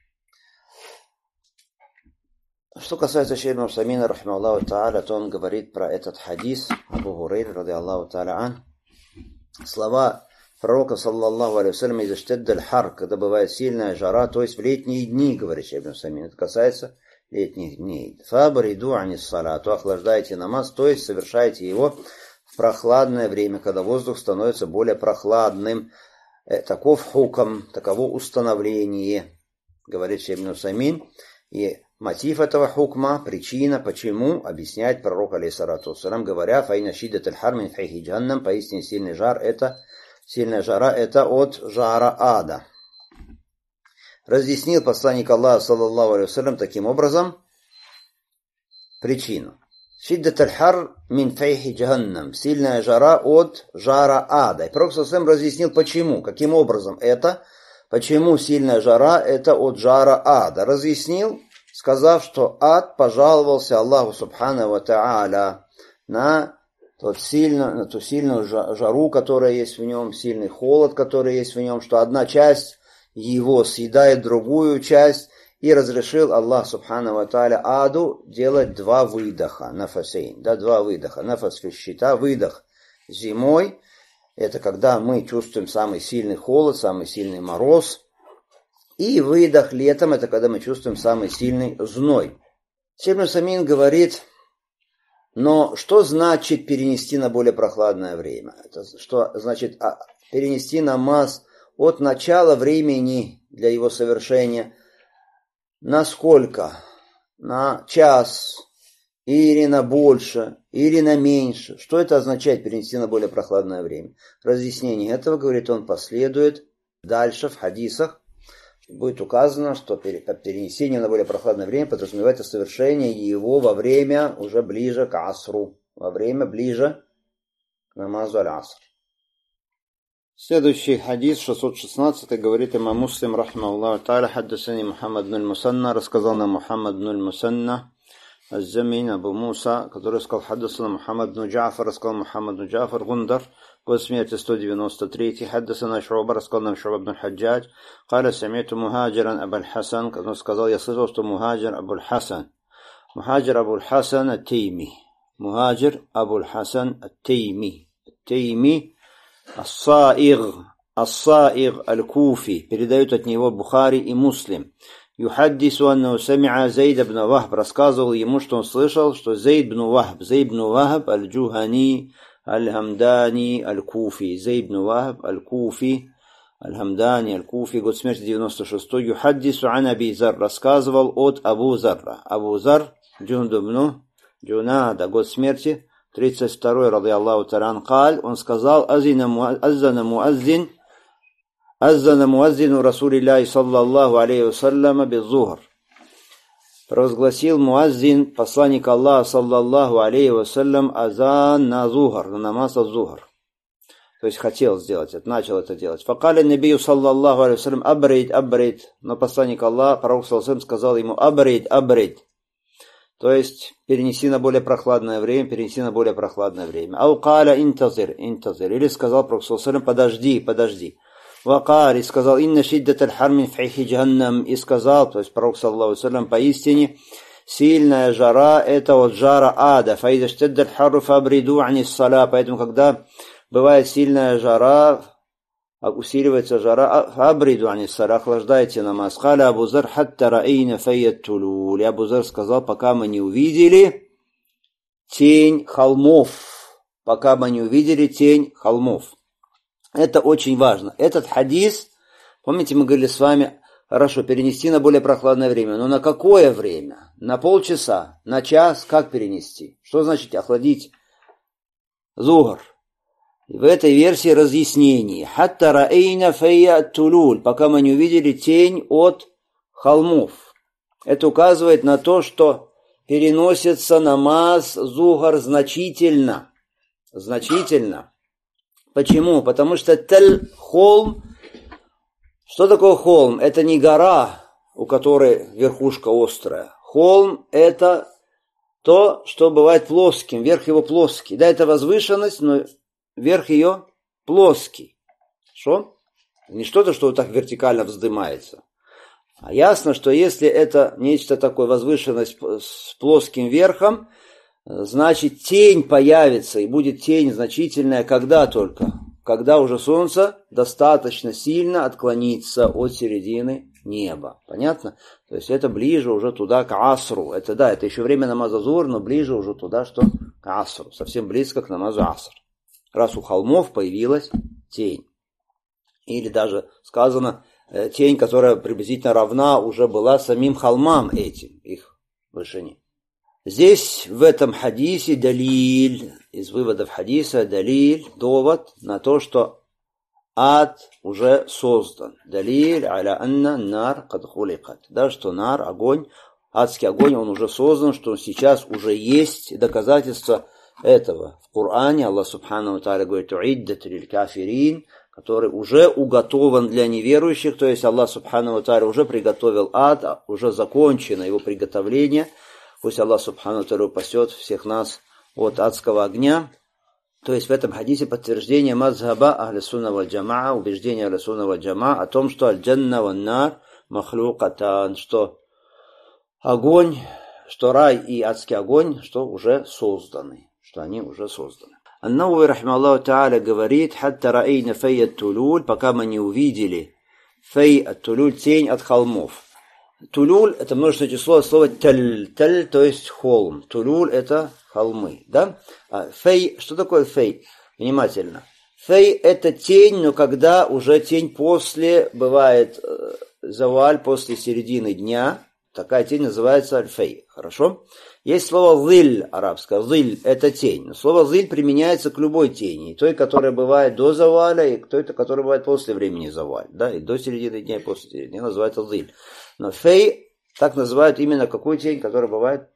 Что касается шейха ибн Усаймина, рахимахуллаху тааля, то он говорит про этот хадис Абу Хурайры, ради Аллаху тааля ан, слова пророка, саллаллаху алейхи вассалям, из иштаддаль хар, когда бывает сильная жара, то есть в летние дни, говорит шейх ибн Усаймин, это касается летних дней. Фабриду анис салату, охлаждайте намаз, то есть совершайте его в прохладное время, когда воздух становится более прохладным. Таков хукам, таково установление, говорит шейх ибн Усаймин, и мотив этого хукма, причина, почему, объясняет пророк, алейхиссалату вассалям, говоря, файна шиддат аль-хар мин файхи джаханнам, поистине сильная жара это от жара ада. Разъяснил посланник Аллаха, саллаллаху алейхи вассалям, таким образом причину. Шиддат аль-хар мин файхи джаханнам, сильная жара от жара ада. И пророк саллаллаху алейхи вассалям разъяснил, почему, каким образом это, почему сильная жара это от жара ада. Разъяснил, сказав, что ад пожаловался Аллаху субхану ва тааля на ту сильную жару, которая есть в нем, сильный холод, который есть в нем, что одна часть его съедает другую часть, и разрешил Аллах субхану ва тааля аду делать два выдоха, нафасейн, да, два выдоха, нафас фиш-шита, выдох зимой, это когда мы чувствуем самый сильный холод, самый сильный мороз, и выдох летом, это когда мы чувствуем самый сильный зной. Шейх ибн Усаймин говорит, но что значит перенести на более прохладное время? Это что значит перенести намаз от начала времени для его совершения на сколько? На час, или на больше, или на меньше. Что это означает перенести на более прохладное время? Разъяснение этого, говорит он, последует дальше в хадисах. Будет указано, что перенесение на более прохладное время подразумевается совершение его во время уже ближе к асру, во время ближе к намазу аль-аср. Следующий хадис, 616, говорит имам Муслим, рахмахуллаху тааля, хаддасани Мухаммад ибн аль-Мусанна, рассказал нам Мухаммад ибн аль-Мусанна, الزمين أبو موسى, который сказал حدثنا محمد بن جعفر, рассказал محمد بن جعفر غندر, год смерти 193, حدثنا شعبة, рассказал нам شعبة بن الحجاج, قال سمعت مهاجرا أبا الحسن, который сказал, я слышал, что مهاجر أبو الحسن التيمي, مهاجر أبو الحسن التيمي الصائغ الكوفي, передают от него Бухари и Муслим. Юхаддису аннаху сами'а Зейд ибн Вахб, рассказывал ему, что он слышал, что Зейд ибн Вахб аль-Джухани, аль-Хамдани, аль-Куфи, Зейд ибн Вахб аль-Куфи, аль-Хамдани, аль-Куфи, год смерти 96, юхаддису ан Аби Зар, рассказывал от Абу Зарра. Абу Зар, Джундуб ибн Джунада, год смерти 32, ради Аллаху таран, каль, он сказал, аззана муаззину Расулиллахи саллаллаху алейхи вассаляма беззухр. Провозгласил муаззин, посланник Аллаха саллаллаху алейхи вассалям, азан на зухр, на намаз az-зухр. То есть хотел сделать это, начал это делать. Факаля набию саллаллаху алейхи вассалям, абрид. Но посланник Аллаха, пророк саллаллаху алейхи вассалям, сказал ему, абрид. То есть перенеси на более прохладное время, Аукаля интазир. Или сказал пророк саллаллаху алейхи вассалям, подожди. Вакари сказал, инна шиддат аль-хар мин файхи джаханнам, и сказал, то есть пророк саллаллаху алейхи вассалям, поистине сильная жара, это вот жара ада. Фаида штеддаль харру фабриду анис сала. Поэтому, когда бывает сильная жара, усиливается жара, фабриду анис сала, охлаждайте намаз. Халя Абу Зар хатта раэйна файят тулул. И Абу Зар сказал, пока мы не увидели тень холмов. Пока мы не увидели тень холмов. Это очень важно. Этот хадис, помните, мы говорили с вами, хорошо, перенести на более прохладное время. Но на какое время? На полчаса? На час? Как перенести? Что значит охладить зухр? В этой версии разъяснение. Хатта раэйна файят тулул. Пока мы не увидели тень от холмов. Это указывает на то, что переносится намаз зухр значительно. Значительно. Почему? Потому что холм. Что такое холм? Это не гора, у которой верхушка острая. Холм – это то, что бывает плоским, верх его плоский. Да, это возвышенность, но верх ее плоский. Что? Не что-то, что вот так вертикально вздымается. А ясно, что если это нечто такое, возвышенность с плоским верхом, значит, тень появится, и будет тень значительная, когда только? Когда уже солнце достаточно сильно отклонится от середины неба. Понятно? То есть это ближе уже туда, к асру. Это да, это еще время намаза зур, но ближе уже туда, что к асру. Совсем близко к намазу аср. Раз у холмов появилась тень. Или даже сказано, тень, которая приблизительно равна уже была самим холмам этим, их вышине. Здесь, в этом хадисе, далиль, из выводов хадиса, далиль, довод на то, что ад уже создан. Далиль, аля анна нар кад хуликат. Да, что нар, огонь, адский огонь, он уже создан, что он сейчас уже есть. Доказательство этого в Коране. Аллах субхану ва тааля говорит, уиддат лиль кафирин, который уже уготован для неверующих. То есть Аллах субхану ва тааля уже приготовил ад, уже закончено его приготовление. Пусть Аллах субхану ва тааля упасет всех нас от адского огня. То есть в этом хадисе подтверждение мазхаба ахли сунна валь джамаа, убеждение ахли сунна валь джамаа о том, что аль-джанна ван нар махлюкатан, что огонь, что рай и адский огонь, что уже созданы, что они уже созданы. Ан-Навави рахимахуллаху тааля говорит, хатта раэйна файят тулуль, пока мы не увидели фай тулуль, тень от холмов. Тулюль – это множественное число, слово таль, таль, то есть холм. Тулюль – это холмы, да? А фей, что такое фей? Внимательно. Фей – это тень, но когда уже тень после, бывает заваль после середины дня, такая тень называется аль-фей, хорошо? Есть слово зиль арабское, зиль – это тень. Но слово зиль применяется к любой тени, и той, которая бывает до заваля, и к той, которая бывает после времени заваля, да? И до середины дня, и после середины дня называется зиль. Но фей так называют именно какую тень, которая бывает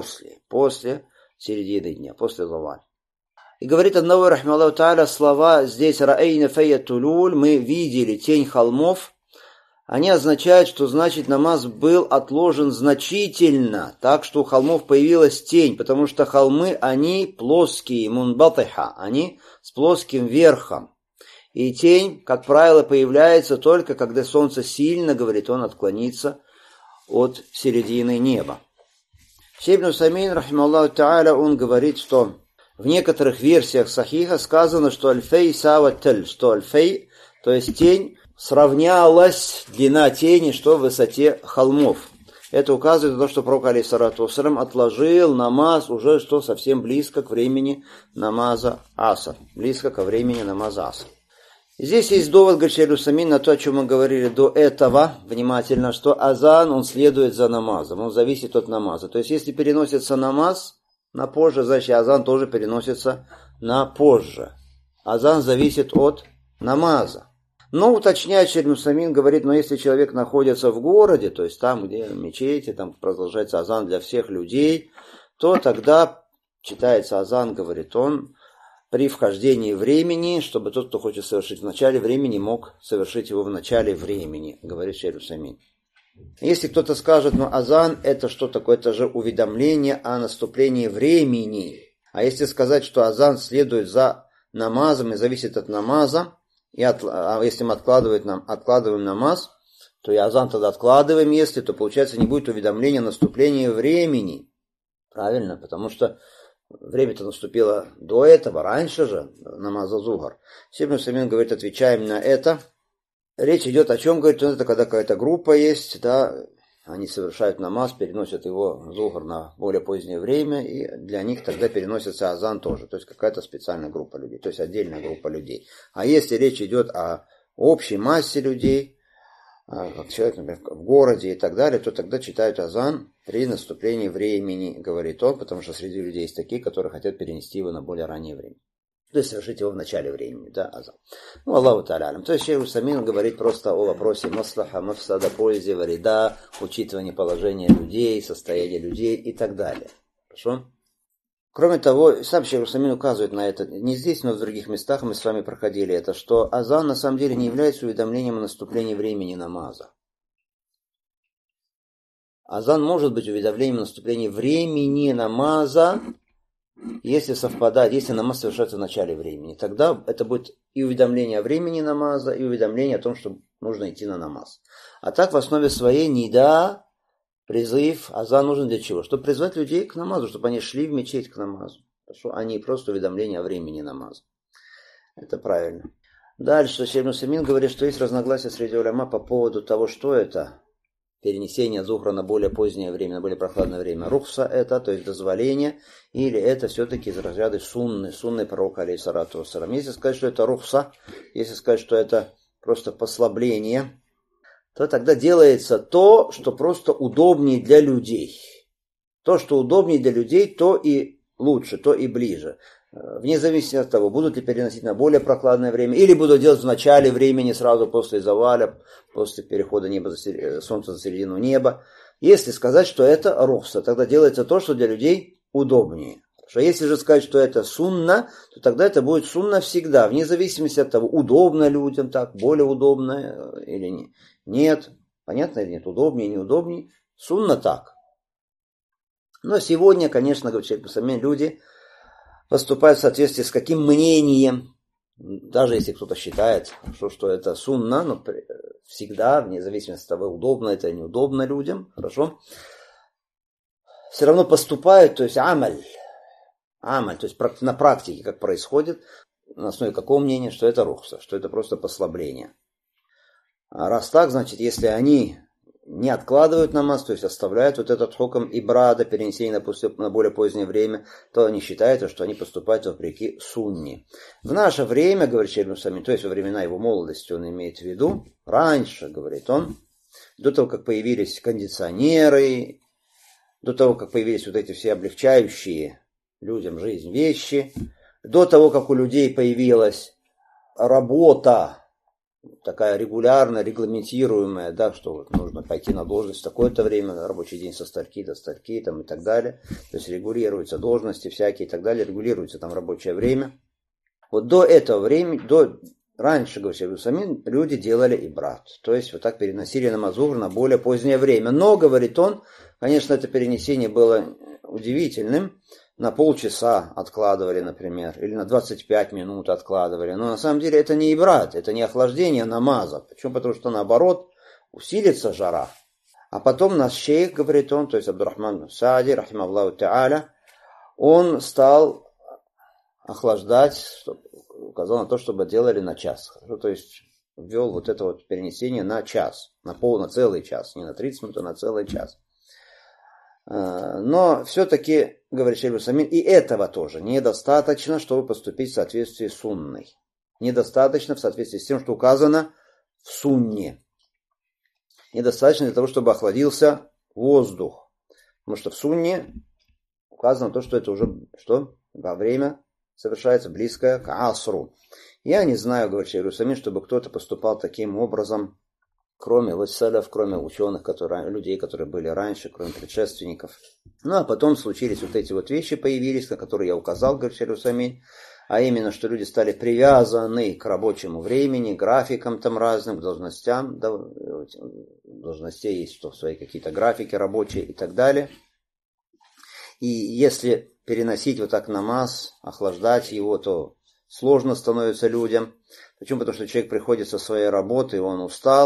после середины дня, после заваля. И говорит Ан-Навави рахимахуллаху тааля слова здесь раэйна файят тулуль, мы видели тень холмов, они означают, что значит намаз был отложен значительно, так что у холмов появилась тень, потому что холмы, они плоские, мунбатиха, они с плоским верхом. И тень, как правило, появляется только, когда солнце сильно, говорит он, отклонится от середины неба. Шейх ибн Усаймин, рахимахуллаху тааля, он говорит, что в некоторых версиях сахиха сказано, что аль-фей сава таль, что аль-фей, то есть тень, сравнялась, длина тени, что в высоте холмов. Это указывает на то, что пророк алейхиссалату вассалям отложил намаз уже что совсем близко к времени намаза аср. Близко ко времени намаза аср. Здесь есть довод, говорит Шейх ибн Усаймин, на то, о чем мы говорили до этого, внимательно, что азан, он следует за намазом, он зависит от намаза. То есть, если переносится намаз на позже, значит, азан тоже переносится на позже. Азан зависит от намаза. Но уточняет Шейх ибн Усаймин, говорит, но если человек находится в городе, то есть там, где мечети, там продолжается азан для всех людей, то тогда читается азан, говорит он, при вхождении времени, чтобы тот, кто хочет совершить в начале времени, мог совершить его в начале времени, говорит Шейх ибн Усаймин. Если кто-то скажет, ну азан это что такое, это же уведомление о наступлении времени. А если сказать, что азан следует за намазом и зависит от намаза, а если мы откладываем намаз, то и азан тогда откладываем, если, то получается не будет уведомления о наступлении времени. Правильно, потому что время-то наступило до этого, раньше же, намаза зухар. Шейх Усаймин говорит, отвечаем на это. Речь идет о чем, говорит, это когда какая-то группа есть, да, они совершают намаз, переносят его зухар на более позднее время, и для них тогда переносится азан тоже, то есть какая-то специальная группа людей, то есть отдельная группа людей. А если речь идет о общей массе людей, как человек, например, в городе и так далее, то тогда читают азан при наступлении времени, говорит он, потому что среди людей есть такие, которые хотят перенести его на более раннее время. То есть совершить его в начале времени, да, азан. Ну, Аллаху та'аля. То есть Шейх Усаймин говорит просто о вопросе маслаха, мафсада, пользы, варида, учитывания положения людей, состояния людей и так далее. Хорошо? Кроме того, сам Шейх Усаймин указывает на это, не здесь, но в других местах мы с вами проходили это, что азан на самом деле не является уведомлением о наступлении времени намаза. Азан может быть уведомлением о наступлении времени намаза, если совпадает, если намаз совершается в начале времени. Тогда это будет и уведомление о времени намаза, и уведомление о том, что нужно идти на намаз. А так в основе своей нида, призыв, азан нужен для чего? Чтобы призвать людей к намазу, чтобы они шли в мечеть к намазу. Хорошо? А не просто уведомление о времени намаза. Это правильно. Дальше Шейх Усаймин говорит, что есть разногласия среди уляма по поводу того, что это перенесение зухра на более позднее время, на более прохладное время. Рухса это, то есть дозволение, или это все-таки из разряда сунны пророка, алейхиссалату вассалам. Если сказать, что это рухса, если сказать, что это просто послабление, то тогда делается то, что просто удобнее для людей. То, что удобнее для людей, то и лучше, то и ближе. Вне зависимости от того, будут ли переносить на более прохладное время, или будут делать в начале времени, сразу после заваля, после перехода солнца за середину неба. Если сказать, что это рухса, тогда делается то, что для людей удобнее. Хорошо. Если же сказать, что это сунна, то тогда это будет сунна всегда, вне зависимости от того, удобно людям так, более удобно или нет. Понятно или нет? Удобнее, неудобнее. Сунна так. Но сегодня, конечно, говорит Шейх Усаймин, люди поступают в соответствии с каким мнением, даже если кто-то считает, что это сунна, но всегда, вне зависимости от того, удобно это или неудобно людям, хорошо, все равно поступают, то есть амаль, то есть на практике, как происходит, на основе какого мнения, что это рухса, что это просто послабление. А раз так, значит, если они не откладывают намаз, то есть оставляют вот этот хукм ибрада, перенесение на более позднее время, то они считают, что они поступают вопреки сунне. В наше время, говорит Шейх Усаймин, то есть во времена его молодости он имеет в виду, раньше, говорит он, до того, как появились кондиционеры, до того, как появились вот эти все облегчающие людям жизнь вещи, до того, как у людей появилась работа, такая регулярная, регламентируемая, да, что вот нужно пойти на должность в такое-то время, рабочий день со стольки до стольки там, и так далее. То есть регулируются должности всякие и так далее, регулируется там рабочее время. Вот до этого времени, раньше, говорит Шейх Усаймин, люди делали ибрат. То есть вот так переносили намаз зухр на более позднее время. Но, говорит он, конечно, это перенесение было удивительным. На полчаса откладывали, например, или на 25 минут откладывали. Но на самом деле это не ибрат, это не охлаждение намаза. Почему? Потому что наоборот усилится жара. А потом наш шейх, говорит он, то есть Абдурахман Саади, рахималлаху та'аля, он стал охлаждать, указал на то, чтобы делали на час. То есть ввел вот это вот перенесение на час, на целый час, не на 30 минут, а на целый час. Но все-таки, говорит Шейх Усаймин, и этого тоже недостаточно, чтобы поступить в соответствии с сунной. Недостаточно в соответствии с тем, что указано в сунне. Недостаточно для того, чтобы охладился воздух. Потому что в сунне указано то, что это уже во время совершается близкое к асру. Я не знаю, говорит Шейх Усаймин, чтобы кто-то поступал таким образом, кроме салаф, кроме ученых, людей, которые были раньше, кроме предшественников. Ну, а потом случились вот эти вот вещи, появились, на которые я указал, говорит Шейх Усаймин, а именно, что люди стали привязаны к рабочему времени, графикам там разным, к должностям, да, должностей есть что, свои какие-то графики рабочие и так далее. И если переносить вот так намаз, охлаждать его, то сложно становится людям. Почему? Потому что человек приходит со своей работы, он устал,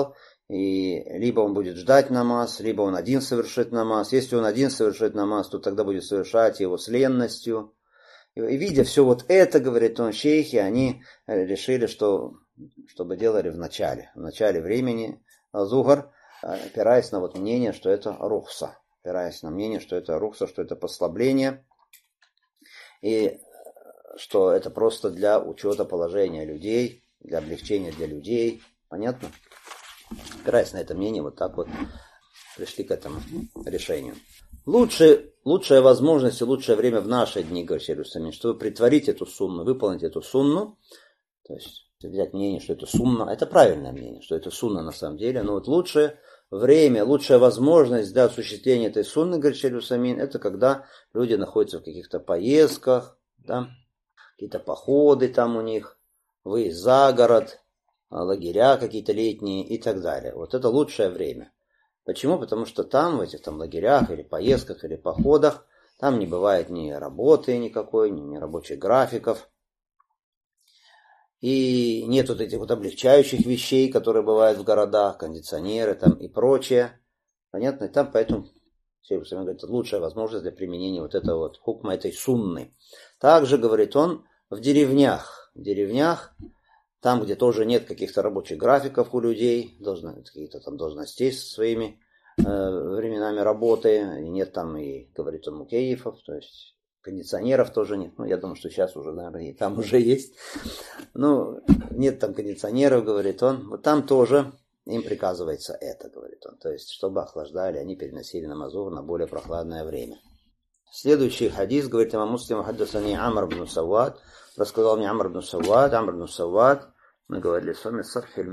И либо он будет ждать намаз, либо он один совершит намаз. Если он один совершит намаз, то тогда будет совершать его с ленностью. И видя все вот это, говорит он, шейхи, они решили, чтобы делали в начале времени зухар, опираясь на вот мнение, что это рухса. Опираясь на мнение, что это рухса, что это послабление. И что это просто для учета положения людей, для облегчения для людей. Понятно? Опираясь на это мнение, вот так вот пришли к этому решению. Лучшая возможность и лучшее время в наши дни, говорит Шейх Аль-Усаймин, чтобы притворить эту сунну, выполнить эту сунну, то есть взять мнение, что это сунна, это правильное мнение, что это сунна на самом деле, но вот лучшее время, лучшая возможность для осуществления этой сунны, говорит Шейх Аль-Усаймин, это когда люди находятся в каких-то поездках, да, какие-то походы там у них, выезд за город, лагеря какие-то летние и так далее. Вот это лучшее время. Почему? Потому что там, в этих там лагерях или поездках или походах, там не бывает ни работы никакой, ни рабочих графиков. И нет вот этих вот облегчающих вещей, которые бывают в городах, кондиционеры там и прочее. Понятно? И там поэтому, Шейх говорит, лучшая возможность для применения вот этого вот хукма, этой сунны. Также, говорит он, в деревнях, там, где тоже нет каких-то рабочих графиков у людей, каких-то там должностей со своими временами работы, и нет там и, говорит он, мукеифов, то есть кондиционеров тоже нет. Ну, я думаю, что сейчас уже, наверное, и там уже есть. Ну, нет там кондиционеров, говорит он. Вот там тоже им приказывается это, говорит он. То есть, чтобы охлаждали, они переносили намаз на более прохладное время. Следующий хадис, говорит имам Муслим, хаддасани Амр ибн Саввад, рассказал мне Амр ибн Саввад, мы говорили с вами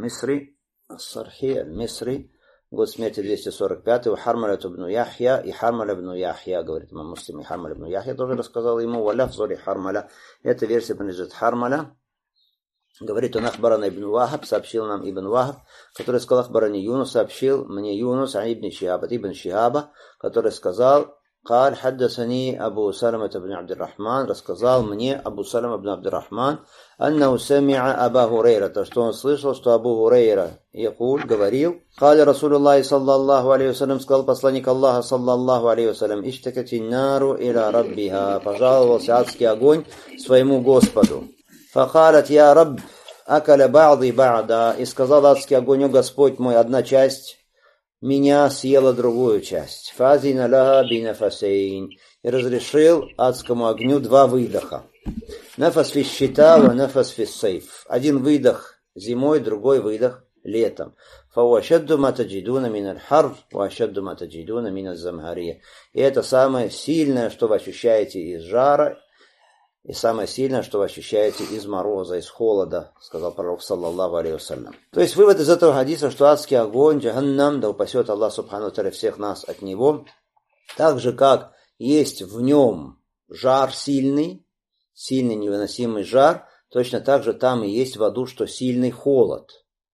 Сархи аль-Мисри, год смерти 245, у Хармаля ибн Яхья, и Хармаля ибн Яхья, говорит имам Муслим, и Хармаля ибн Яхья тоже рассказал ему, валяф зори Хармаля, эта версия принадлежит Хармаля, говорит он, ахбарана ибн Вахаб, сообщил нам ибн Вахаб, который сказал, ахбарани Юнус, сообщил мне Юнус, ибн Шихаба, который сказал, قال حدثني أبو سلمة بن عبد الرحمن рассказал мне Абу Салама бн Абдуррахман أنه سمع أبا هريرة, что он слышал, что Абу Хурейра говорил, قال رسول الله صلى الله عليه وسلم, сказал посланник Аллаха صلى الله عليه وسلم, اشتكت النار إلى ربها, пожаловался адский огонь своему Господу, فقالت يا رب أكل بعضي بعضا, и сказал адский огонь, о Господь мой, одна часть меня съела другую часть. Фазина ляха бинафасейн. И разрешил адскому огню два выдоха. Нафас фис щита, ва нафас фис сейф. Один выдох зимой, другой выдох летом. Фауашадду матаджидуна миналь хар, вашадду матаджидуна миналь замгария. И это самое сильное, что вы ощущаете из жара, и самое сильное, что вы ощущаете из мороза, из холода, сказал пророк, саллаллаху алейхи вассалям. То есть вывод из этого хадиса, что адский огонь, джаханнам, да упасет Аллах субхану тааля всех нас от него, так же, как есть в нем жар сильный невыносимый жар, точно так же там и есть в аду, что сильный холод.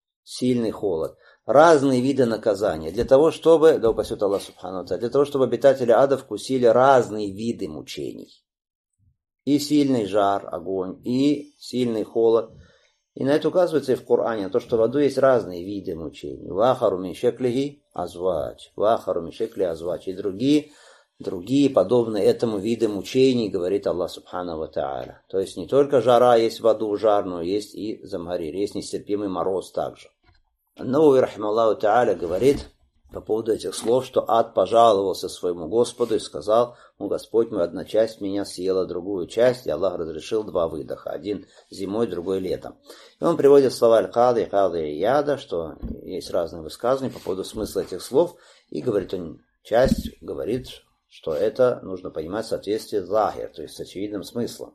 Разные виды наказания. Для того, чтобы, да упасет Аллах субхану тааля, для того, чтобы обитатели ада вкусили разные виды мучений. И сильный жар, огонь, и сильный холод. И на это указывается и в Коране, то, что в аду есть разные виды мучений. Вахару мин шеклихи азвач. И другие подобные этому виды мучений, говорит Аллах субхану ва тааля. То есть не только жара есть в аду, жар, но есть и замгарир, есть нестерпимый мороз также. Науи рахималлаху тааля говорит по поводу этих слов, что ад пожаловался своему Господу и сказал, Господь мой, одна часть меня съела другую часть, и Аллах разрешил два выдоха, один зимой, другой летом. И он приводит слова Аль-Кады и Яда, что есть разные высказывания по поводу смысла этих слов, и говорит он, часть говорит, что это нужно понимать в соответствии с захир, то есть с очевидным смыслом.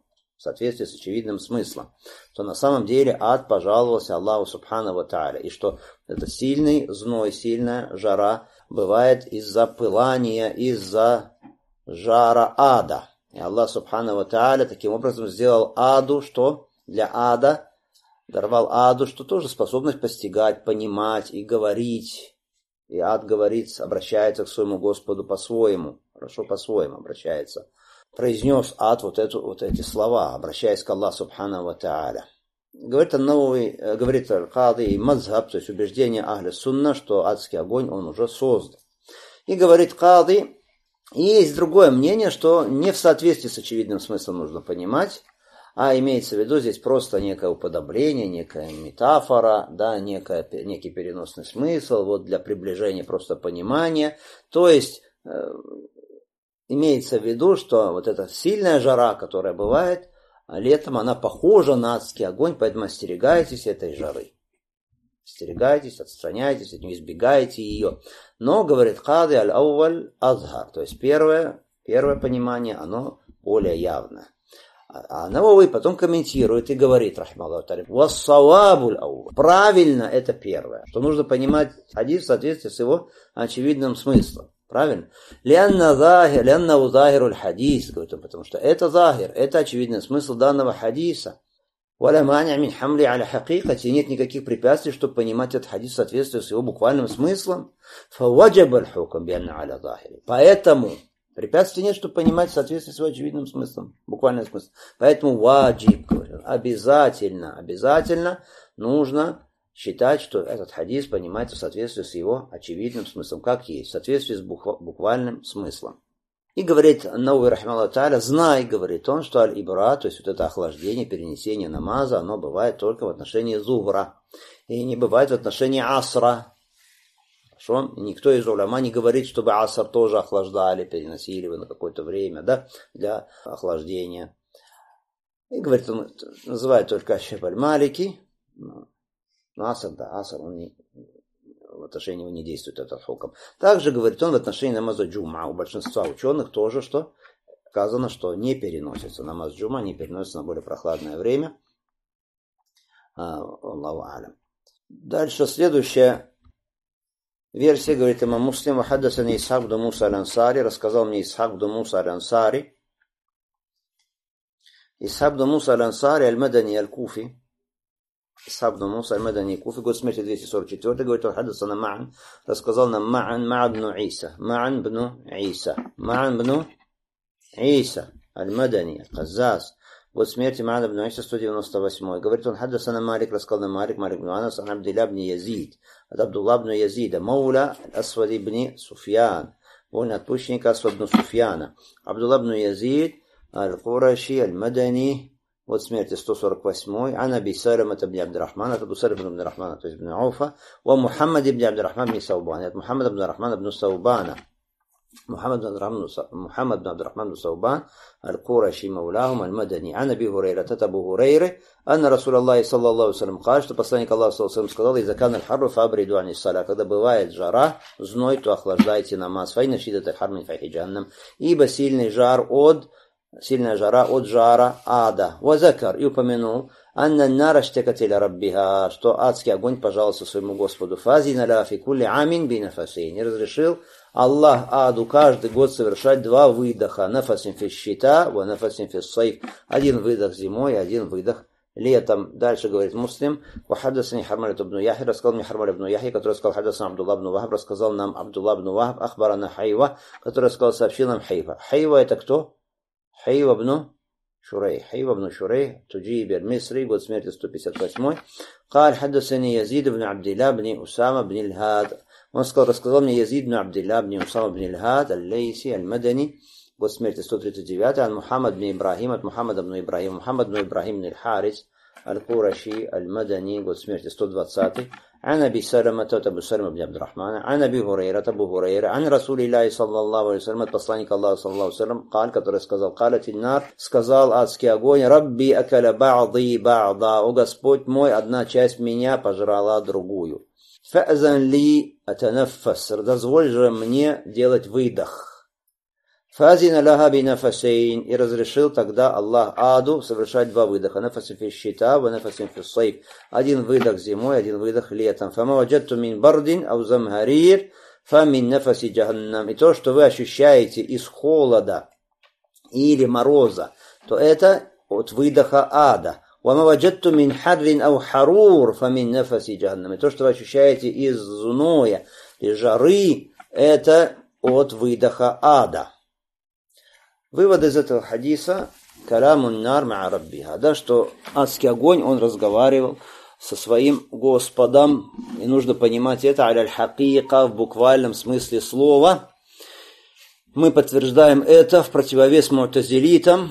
Что на самом деле ад пожаловался Аллаху субхану ва тааля, и что это сильный зной, сильная жара бывает из-за пылания, из-за жара ада. И Аллах субхану ва тааля таким образом сделал аду, что для ада, даровал аду, что тоже способность постигать, понимать и говорить. И ад говорит, обращается к своему Господу по-своему, хорошо по-своему обращается. Произнес ад вот эти слова, обращаясь к Аллаху субхану ва тааля. говорит Аль-Кади и мазхаб, то есть убеждение Ахля Сунна, что адский огонь он уже создан. И говорит Кади, есть другое мнение, что не в соответствии с очевидным смыслом нужно понимать, а имеется в виду здесь просто некое уподобление, некая метафора, да, некий переносный смысл, вот для приближения просто понимания. То есть имеется в виду, что вот эта сильная жара, которая бывает летом, она похожа на адский огонь, поэтому остерегайтесь этой жары. Остерегайтесь, отстраняйтесь от нее, избегайте ее. Но, говорит Кади, аль-ауваль азхар, то есть первое понимание, оно более явное. А Навави потом комментирует и говорит, рахмаллаху та'аля, «Вассавабуль ауваль». Правильно, это первое, что нужно понимать хадис в соответствии с его очевидным смыслом. Правильно? Лянна захируль хадис, говорит он, потому что это захир, это очевидный смысл данного хадиса. Валя маня мин хамли аля хакикати, нет никаких препятствий, чтобы понимать этот хадис в соответствии с его буквальным смыслом. Фаваджабаль хукам бианна аля захири. Поэтому препятствий нет, чтобы понимать в соответствии с его очевидным смыслом, буквальным смыслом. Поэтому ваджиб, говорит, обязательно нужно считать, что этот хадис понимается в соответствии с его очевидным смыслом, как есть, в соответствии с буквальным смыслом. И говорит Навави, рахимахуллаху та'аля, знай, говорит он, что аль-ибра, то есть вот это охлаждение, перенесение намаза, оно бывает только в отношении зухра, и не бывает в отношении асра. Хорошо? Никто из уляма не говорит, чтобы аср тоже охлаждали, переносили его на какое-то время, да, для охлаждения. И говорит, он называет только Ашаб аль-Малики, но аср, да, аср, он не... в отношении его не действует этот хукам. Также, говорит он, в отношении намаза джума. У большинства ученых тоже, что сказано, что не переносится. Намаз джума не переносится на более прохладное время. Аллаху алям. Дальше следующая версия, говорит имам Муслим, «Вахаддасани Исхак бн Муса аль-Ансари», рассказал мне Исхак бн Муса аль-Ансари. Исхак бн Муса аль-Ансари аль-Мадани аль-Куфи. Исхак бн Муса аль-Мадани аль-Куфи, год смерти 244, говорит, «Вахаддасана Ма'ан», рассказал нам Ма'ан бн Иса. Ма'ан бн Иса аль-Мадани аль-Каззас. Год смерти Ма'ана бн Иса 198. Говорит он, «Хаддасана Малик», рассказал нам Малик бн Анас, ан Абдилла бн Язид, от Абдулла бн Язида, маула Асвад бн Суфьян, вольноотпущенника Асвад бн Суфьяна. Абдулла бн Язид аль-Кураши аль-Мадани, год смерти 148. Ан Аби Салама бн Абдурахмана, от Абу Салама бн Абдурахмана, то есть бн Ауфа, ва Мухаммад бн Абдурахман бн Саубана, от Мухаммада бн Абдурахмана бн Саубана. محمد بن عبد الرحمن بن ثوبان القرشي مولاهم المدني. عن ابي هريره ابو هريره ان رسول الله صلى الله عليه وسلم قال, что посланник Аллаха صلى الله عليه وسلم сказал, اذا كان الحر فابردوا عن الصلاه, когда бывает жара, зной, то охлаждайте намаз, فإن شدة الحر من فيح جهنم, ибо сильная жара от жара ада. وذكر, и упомянул, أن النار اشتكت إلى ربها, что адский огонь пожаловался своему Господу, فأذن لها في كل عام بنفسين, и разрешил Аллах аду каждый год совершать два выдоха. Нафасим фи щита, ва нафасим фи сайф. Один выдох зимой, один выдох летом. Дальше говорит Муслим. Вахаддасани Хармаль ибн Яхья, рассказал мне Хармаль ибн Яхья, который сказал, хаддасан Абдулла ибн Вахаб, рассказал нам Абдулла ибн Вахаб, ахбарана Хайва, который сказал, сообщил нам Хайва. Хайва это кто? Хайва ибн Шурей. Хайва ибн Шурей, Туджиби аль-Мисри, год смерти 158. قال حدثني يزيد بن عبد الله بن أسامة بن الهاد. Он сказал, рассказал мне Язид бн Абдилля бн Усама бн Иль-Хад, аль-Лейси, аль-Мадани, год смерти 139, ан Мухаммад бн Ибрахим, от Мухаммада бн Ибрахим, Мухаммад бн Ибрахим бн Иль-Харис, аль-Кураши, аль-Мадани, год смерти 120, ан Аби Салама, от Абу Салама бн Абдурахмана, ан Аби Хурейра, от Абу Хурейра, ан Расулиллахи саллаллаху алейхи вассалям, от посланника Аллаха саллаллаху алейхи вассалям, каль, который сказал, калатиль нар, сказал адский огонь, Рабби акаля ба'ди ба'да, о Господь мой, одна часть меня пожрала другую. Фазан ли атанаффас, дозволь же мне делать выдох. Фазина ляха бинафасейн, и разрешил тогда Аллах аду совершать два выдоха. Нафасим фи щита, ва нафасим фи сайф. Один выдох зимой, один выдох летом. Фама ваджатту мин бардин ау замхарир, фа мин нафаси джаханнам. И то, что вы ощущаете из холода или мороза, то это от выдоха ада. وَمَا وَجَدْتُ مِنْ حَرٍّ أَوْ حَرُورٍ فَمِنْ نَفَسِ جَهَنَّمَ. И то, что вы ощущаете из зноя и жары, это от выдоха ада. Вывод из этого хадиса калямун нар ма раббиха, да, что адский огонь, он разговаривал со своим Господом, и нужно понимать это аль-хакика в буквальном смысле слова. Мы подтверждаем это в противовес му'тазилитам,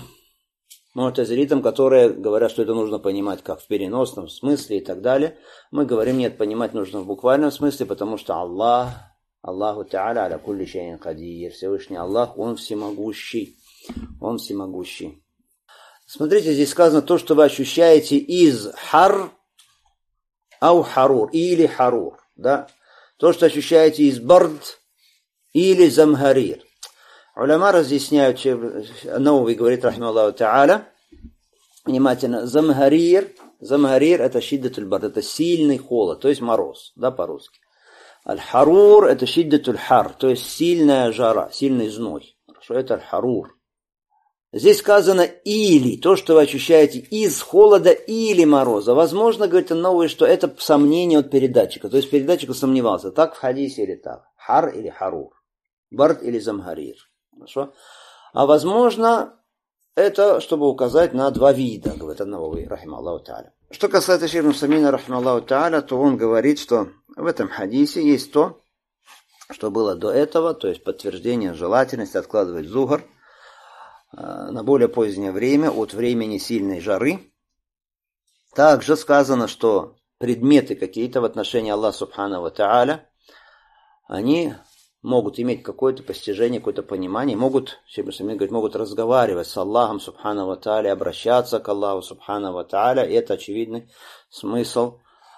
которые говорят, что это нужно понимать как в переносном смысле и так далее. Мы говорим, нет, понимать нужно в буквальном смысле, потому что Аллаху Та'аля аля кулли шайин кадир, Всевышний Аллах, Он всемогущий. Он всемогущий. Смотрите, здесь сказано то, что вы ощущаете из хар ау харур, или харур, да? То, что ощущаете из бард или замгарир. Уляма разъясняют, Науви говорит, рахмаллаху та'аля, внимательно, замгарир это шиддатуль бард, это сильный холод, то есть мороз, да, по-русски. Аль-харур это шиддатуль хар, то есть сильная жара, сильный зной. Хорошо, это аль-харур. Здесь сказано или, то, что вы ощущаете из холода или мороза. Возможно, говорит Науви, что это сомнение от передатчика. То есть передатчик усомневался, так в хадисе или так. Хар или харур. Бард или замгарир. Хорошо? А возможно, это чтобы указать на два вида, говорит Науви, рахималлаху та'аля. Что касается шейха Усаймина, рахималлаху та'аля, то он говорит, что в этом хадисе есть то, что было до этого, то есть подтверждение желательности откладывать зухр на более позднее время, от времени сильной жары. Также сказано, что предметы какие-то в отношении Аллаха Субхану ва Тааля, они могут иметь какое-то постижение, какое-то понимание, могут разговаривать с Аллахом Субхану ва Тааля, обращаться к Аллаху Субхану ва Тааля. И это очевидный смысл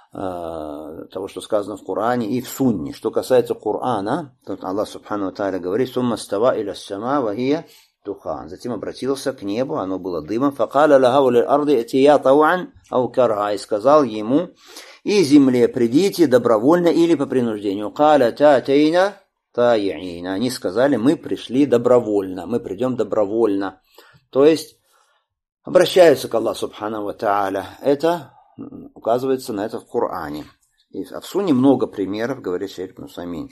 того, что сказано в Коране и в Сунне. Что касается Корана, то Аллах Субхану ва Тааля говорит: «Сумма става иля ссама ва хия тухан». Затем обратился к небу, оно было дымом. «Факаля лаха ва лил арди атия тауан ау карха». И сказал ему и земле: придите добровольно или по принуждению. «Каля та'атейна та'я'ина». Они сказали: мы пришли добровольно, мы придем добровольно. То есть обращаются к Аллаху Субхану ва Тааля. Это указывается на это в Коране. И в Сунне много примеров, говорит шейх Усаймин.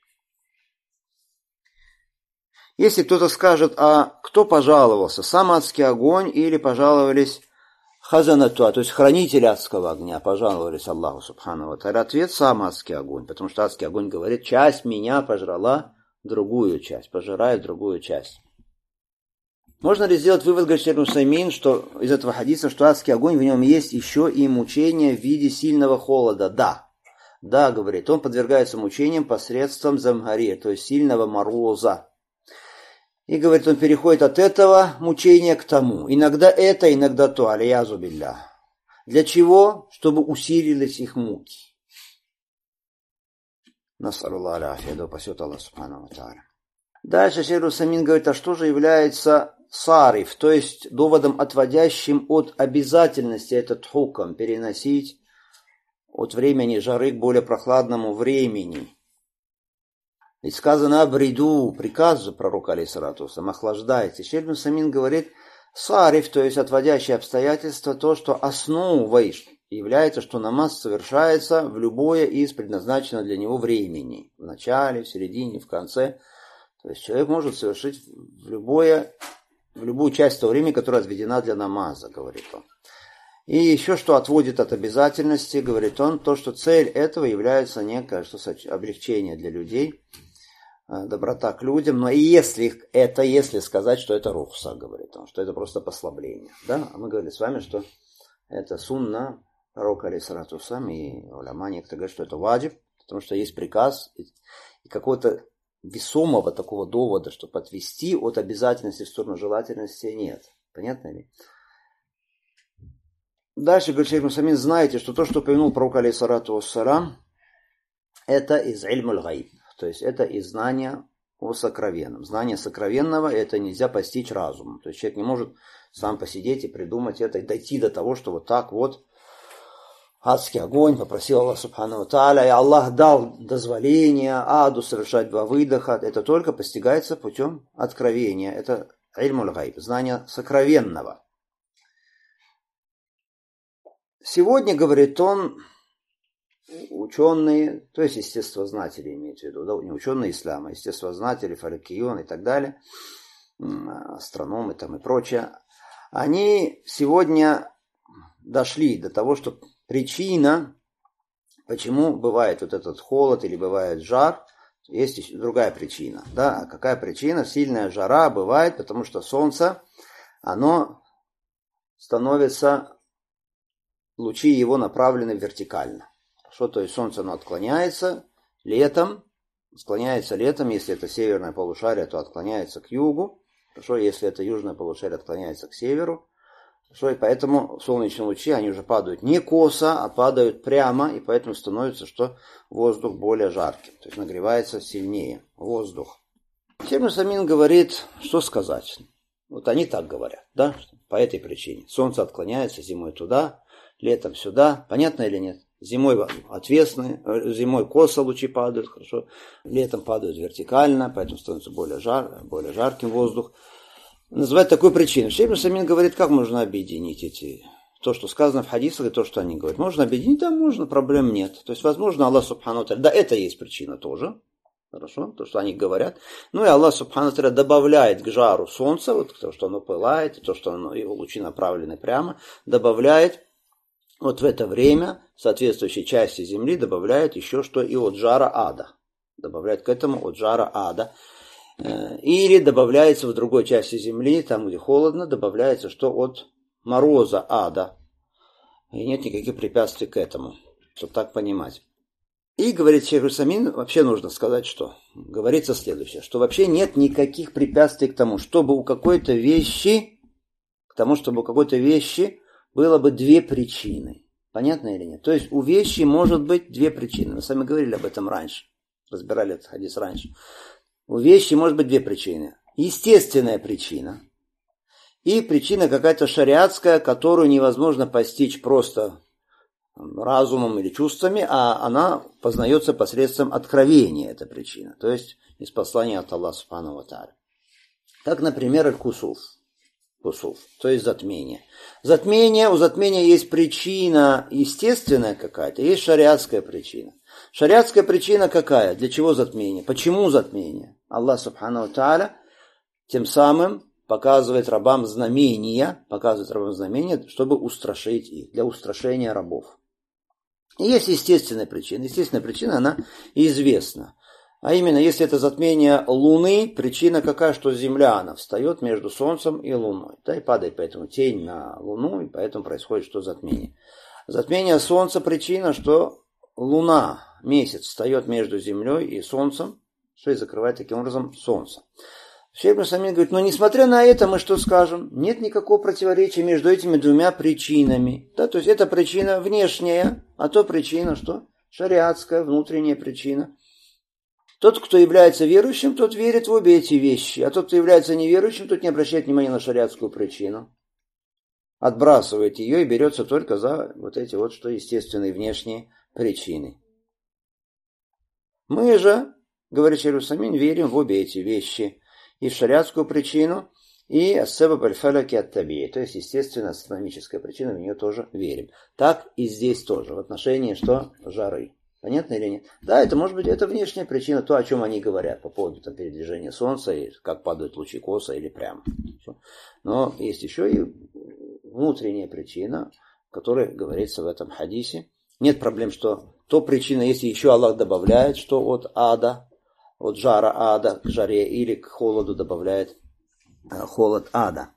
Если кто-то скажет: а кто пожаловался, сам адский огонь или пожаловались хазанатуа, то есть хранители адского огня, пожаловались Аллаху Субхану ва Тааля? Ответ: сам адский огонь, потому что адский огонь говорит: часть меня пожрала другую часть, пожирает другую часть. Можно ли сделать вывод, говорит шейх Усаймин, что из этого хадиса, что адский огонь, в нем есть еще и мучение в виде сильного холода? Да, говорит, он подвергается мучениям посредством замгари, то есть сильного мороза. И, говорит, он переходит от этого мучения к тому. Иногда это, иногда то, алиязу билля. Для чего? Чтобы усилились их муки. Насаллаху аляфия, да упасет Аллах Субхану ва Тааля. Дальше шейх Усаймин говорит: а что же является сариф, то есть доводом, отводящим от обязательности этот хукм переносить от времени жары к более прохладному времени? Ведь сказано: абриду, приказ же пророка алейхиссалату вассалям, охлаждайте. Шейх Усаймин говорит: сариф, то есть отводящее обстоятельство, то, что основой является, что намаз совершается в любое из предназначенного для него времени. В начале, в середине, в конце. То есть человек может совершить в любую часть того времени, которая отведена для намаза, говорит он. И еще что отводит от обязательности, говорит он, то, что цель этого является некое облегчение для людей, доброта к людям. Но и если сказать, что это рухса, говорит он, что это просто послабление. Да? А мы говорили с вами, что это сунна пророка алейхиссалату вассалям, и уляма некоторые говорят, что это ваджиб, потому что есть приказ, и какого-то весомого такого довода, чтобы отвести от обязательности в сторону желательности, нет. Понятно ли? Дальше, говорит шейх Усаймин, знаете, что то, что упомянул пророк алейхиссалату вассалям, это из ильмуль гайб, то есть это из знания о сокровенном. Знание сокровенного это нельзя постичь разумом. То есть человек не может сам посидеть и придумать это, и дойти до того, что вот так вот адский огонь попросил Аллах Субхану ва Тааля, и Аллах дал дозволение аду совершать два выдоха. Это только постигается путем откровения. Это ильмуль гайб, знание сокровенного. Сегодня, говорит он, ученые, то есть естествознатели имеется в виду, да, не ученые ислама, естествознатели, фалакион и так далее, астрономы там и прочее, Они сегодня дошли до того, что причина, почему бывает вот этот холод или бывает жар, есть еще другая причина. Да? А какая причина? Сильная жара бывает, потому что солнце, оно становится, лучи его направлены вертикально. Хорошо, то есть солнце оно отклоняется летом, если это северное полушарие, то отклоняется к югу. Хорошо, если это южное полушарие, отклоняется к северу. Хорошо, и поэтому солнечные лучи, они уже падают не косо, а падают прямо, и поэтому становится, что воздух более жарким, то есть нагревается сильнее воздух. Шейх Усаймин говорит, что сказать. Вот они так говорят, да, по этой причине. Солнце отклоняется зимой туда, летом сюда. Понятно или нет? Зимой отвесные, зимой косо лучи падают, хорошо. Летом падают вертикально, поэтому становится более жарким воздух. Называть такую причину. Шейх Усаймин говорит, как можно объединить то, что сказано в хадисах, и то, что они говорят. Можно объединить? Да, можно, проблем нет. То есть, возможно, Аллах Субхану ва Тааля, да, это есть причина тоже. Хорошо, то, что они говорят. Ну и Аллах Субхану ва Тааля добавляет к жару солнца, вот то, что оно пылает, и то, что его лучи направлены прямо, добавляет вот в это время соответствующей части земли, добавляет еще что и от жара ада. Добавляет к этому от жара ада. Или добавляется в другой части земли, там где холодно, добавляется что от мороза ада. И нет никаких препятствий к этому, чтобы так понимать. И, говорит Шейх Усаймин, вообще нужно сказать, что говорится следующее, что вообще нет никаких препятствий к тому, чтобы у какой-то вещи было бы две причины. Понятно или нет? То есть у вещи может быть две причины. Мы с вами говорили об этом раньше, разбирали этот хадис раньше. У вещи может быть две причины. Естественная причина и причина какая-то шариатская, которую невозможно постичь просто разумом или чувствами, а она познается посредством откровения, эта причина. То есть из послания от Аллаха Субхану ва Тааля. Как, например, аль-кусуф. То есть затмение. У затмения есть причина естественная какая-то, есть шариатская причина. Шариатская причина какая? Для чего затмение? Почему затмение? Аллах Субхану ва Тааля тем самым показывает рабам знамения, чтобы устрашить их, для устрашения рабов. И есть естественная причина. Естественная причина, она известна. А именно, если это затмение Луны, причина какая, что Земля, она встает между Солнцем и Луной. Да, и падает поэтому тень на Луну, и поэтому происходит что затмение. Затмение Солнца причина, что Луна, месяц, встает между Землей и Солнцем, что и закрывает таким образом Солнце. Шейх Усаймин говорит, но несмотря на это, мы что скажем? Нет никакого противоречия между этими двумя причинами. Да, то есть это причина внешняя, а то причина что? Шариатская, внутренняя причина. Тот, кто является верующим, тот верит в обе эти вещи. А тот, кто является неверующим, тот не обращает внимания на шариатскую причину. Отбрасывает ее и берется только за вот эти вот, что естественные внешние причины. Мы же, говорит Шейх Усаймин, верим в обе эти вещи. И в шариатскую причину, и ас-сабаб аль-фаляки ат-табии. То есть, естественно, астрономическая причина, в нее тоже верим. Так и здесь тоже, в отношении что? Жары. Понятно или нет? Да, это может быть, это внешняя причина, то, о чем они говорят по поводу там, передвижения Солнца, и как падают лучи косо или прямо. Но есть еще и внутренняя причина, о которой говорится в этом хадисе. Нет проблем, что то причина, если еще Аллах добавляет, что от ада, от жара ада к жаре или к холоду добавляет холод ада.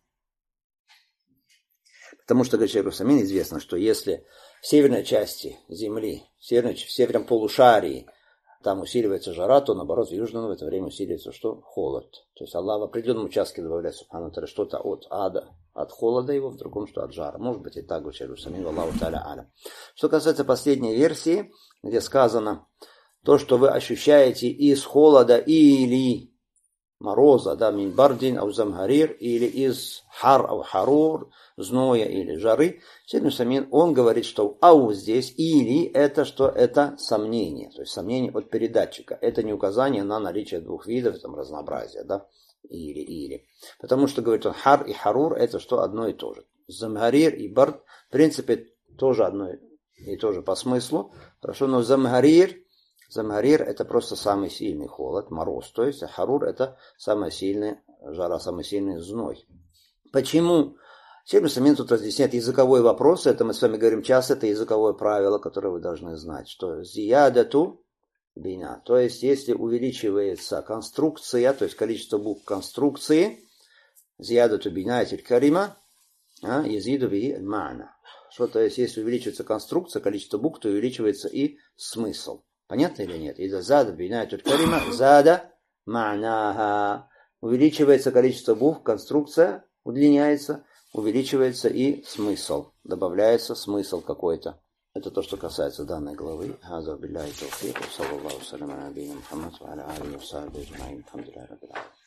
Потому что, говорит Шейх Усаймин, известно, что если в северной части Земли, в северном полушарии, там усиливается жара, то наоборот в южном в это время усиливается что? Холод. То есть Аллах в определенном участке добавляет Субхану ва Тааля что-то от ада, от холода его, в другом что от жара. Может быть и так, говорит Шейх Усаймин, Аллаху Тааля алям. Что касается последней версии, где сказано то, что вы ощущаете из холода или мороза, да, мин бардин, ау замгарир, или из хар, ау харур, зноя или жары, Шейх Усаймин, он говорит, что ау здесь, или это что? Это сомнение, то есть сомнение от передатчика. Это не указание на наличие двух видов, там разнообразия, да, или. Потому что, говорит он, хар и харур, это что? Одно и то же. Замгарир и бард, в принципе, тоже одно и то же по смыслу. Хорошо, но замгарир это просто самый сильный холод, мороз. То есть харур это самая сильная жара, самый сильный зной. Почему Шейх Усаймин тут разъясняет языковой вопрос, это мы с вами говорим часто, это языковое правило, которое вы должны знать, что зиядату бина, то есть если увеличивается конструкция, то есть количество букв конструкции, зиядату бина этиль карима, язиду би мана. Что, то есть если увеличивается конструкция, количество букв, то увеличивается и смысл. Понятно или нет? Ида зада бина этиль карима, зада ма'наха. Увеличивается количество букв, конструкция удлиняется, увеличивается и смысл. Добавляется смысл какой-то. Это то, что касается данной главы. Хаза билляхи тавфиқ. Саллаллаху салям аля набийина Мухаммад ва аля алихи ва сахбихи аджмаин. Алхамдулиллахи раббил аламин.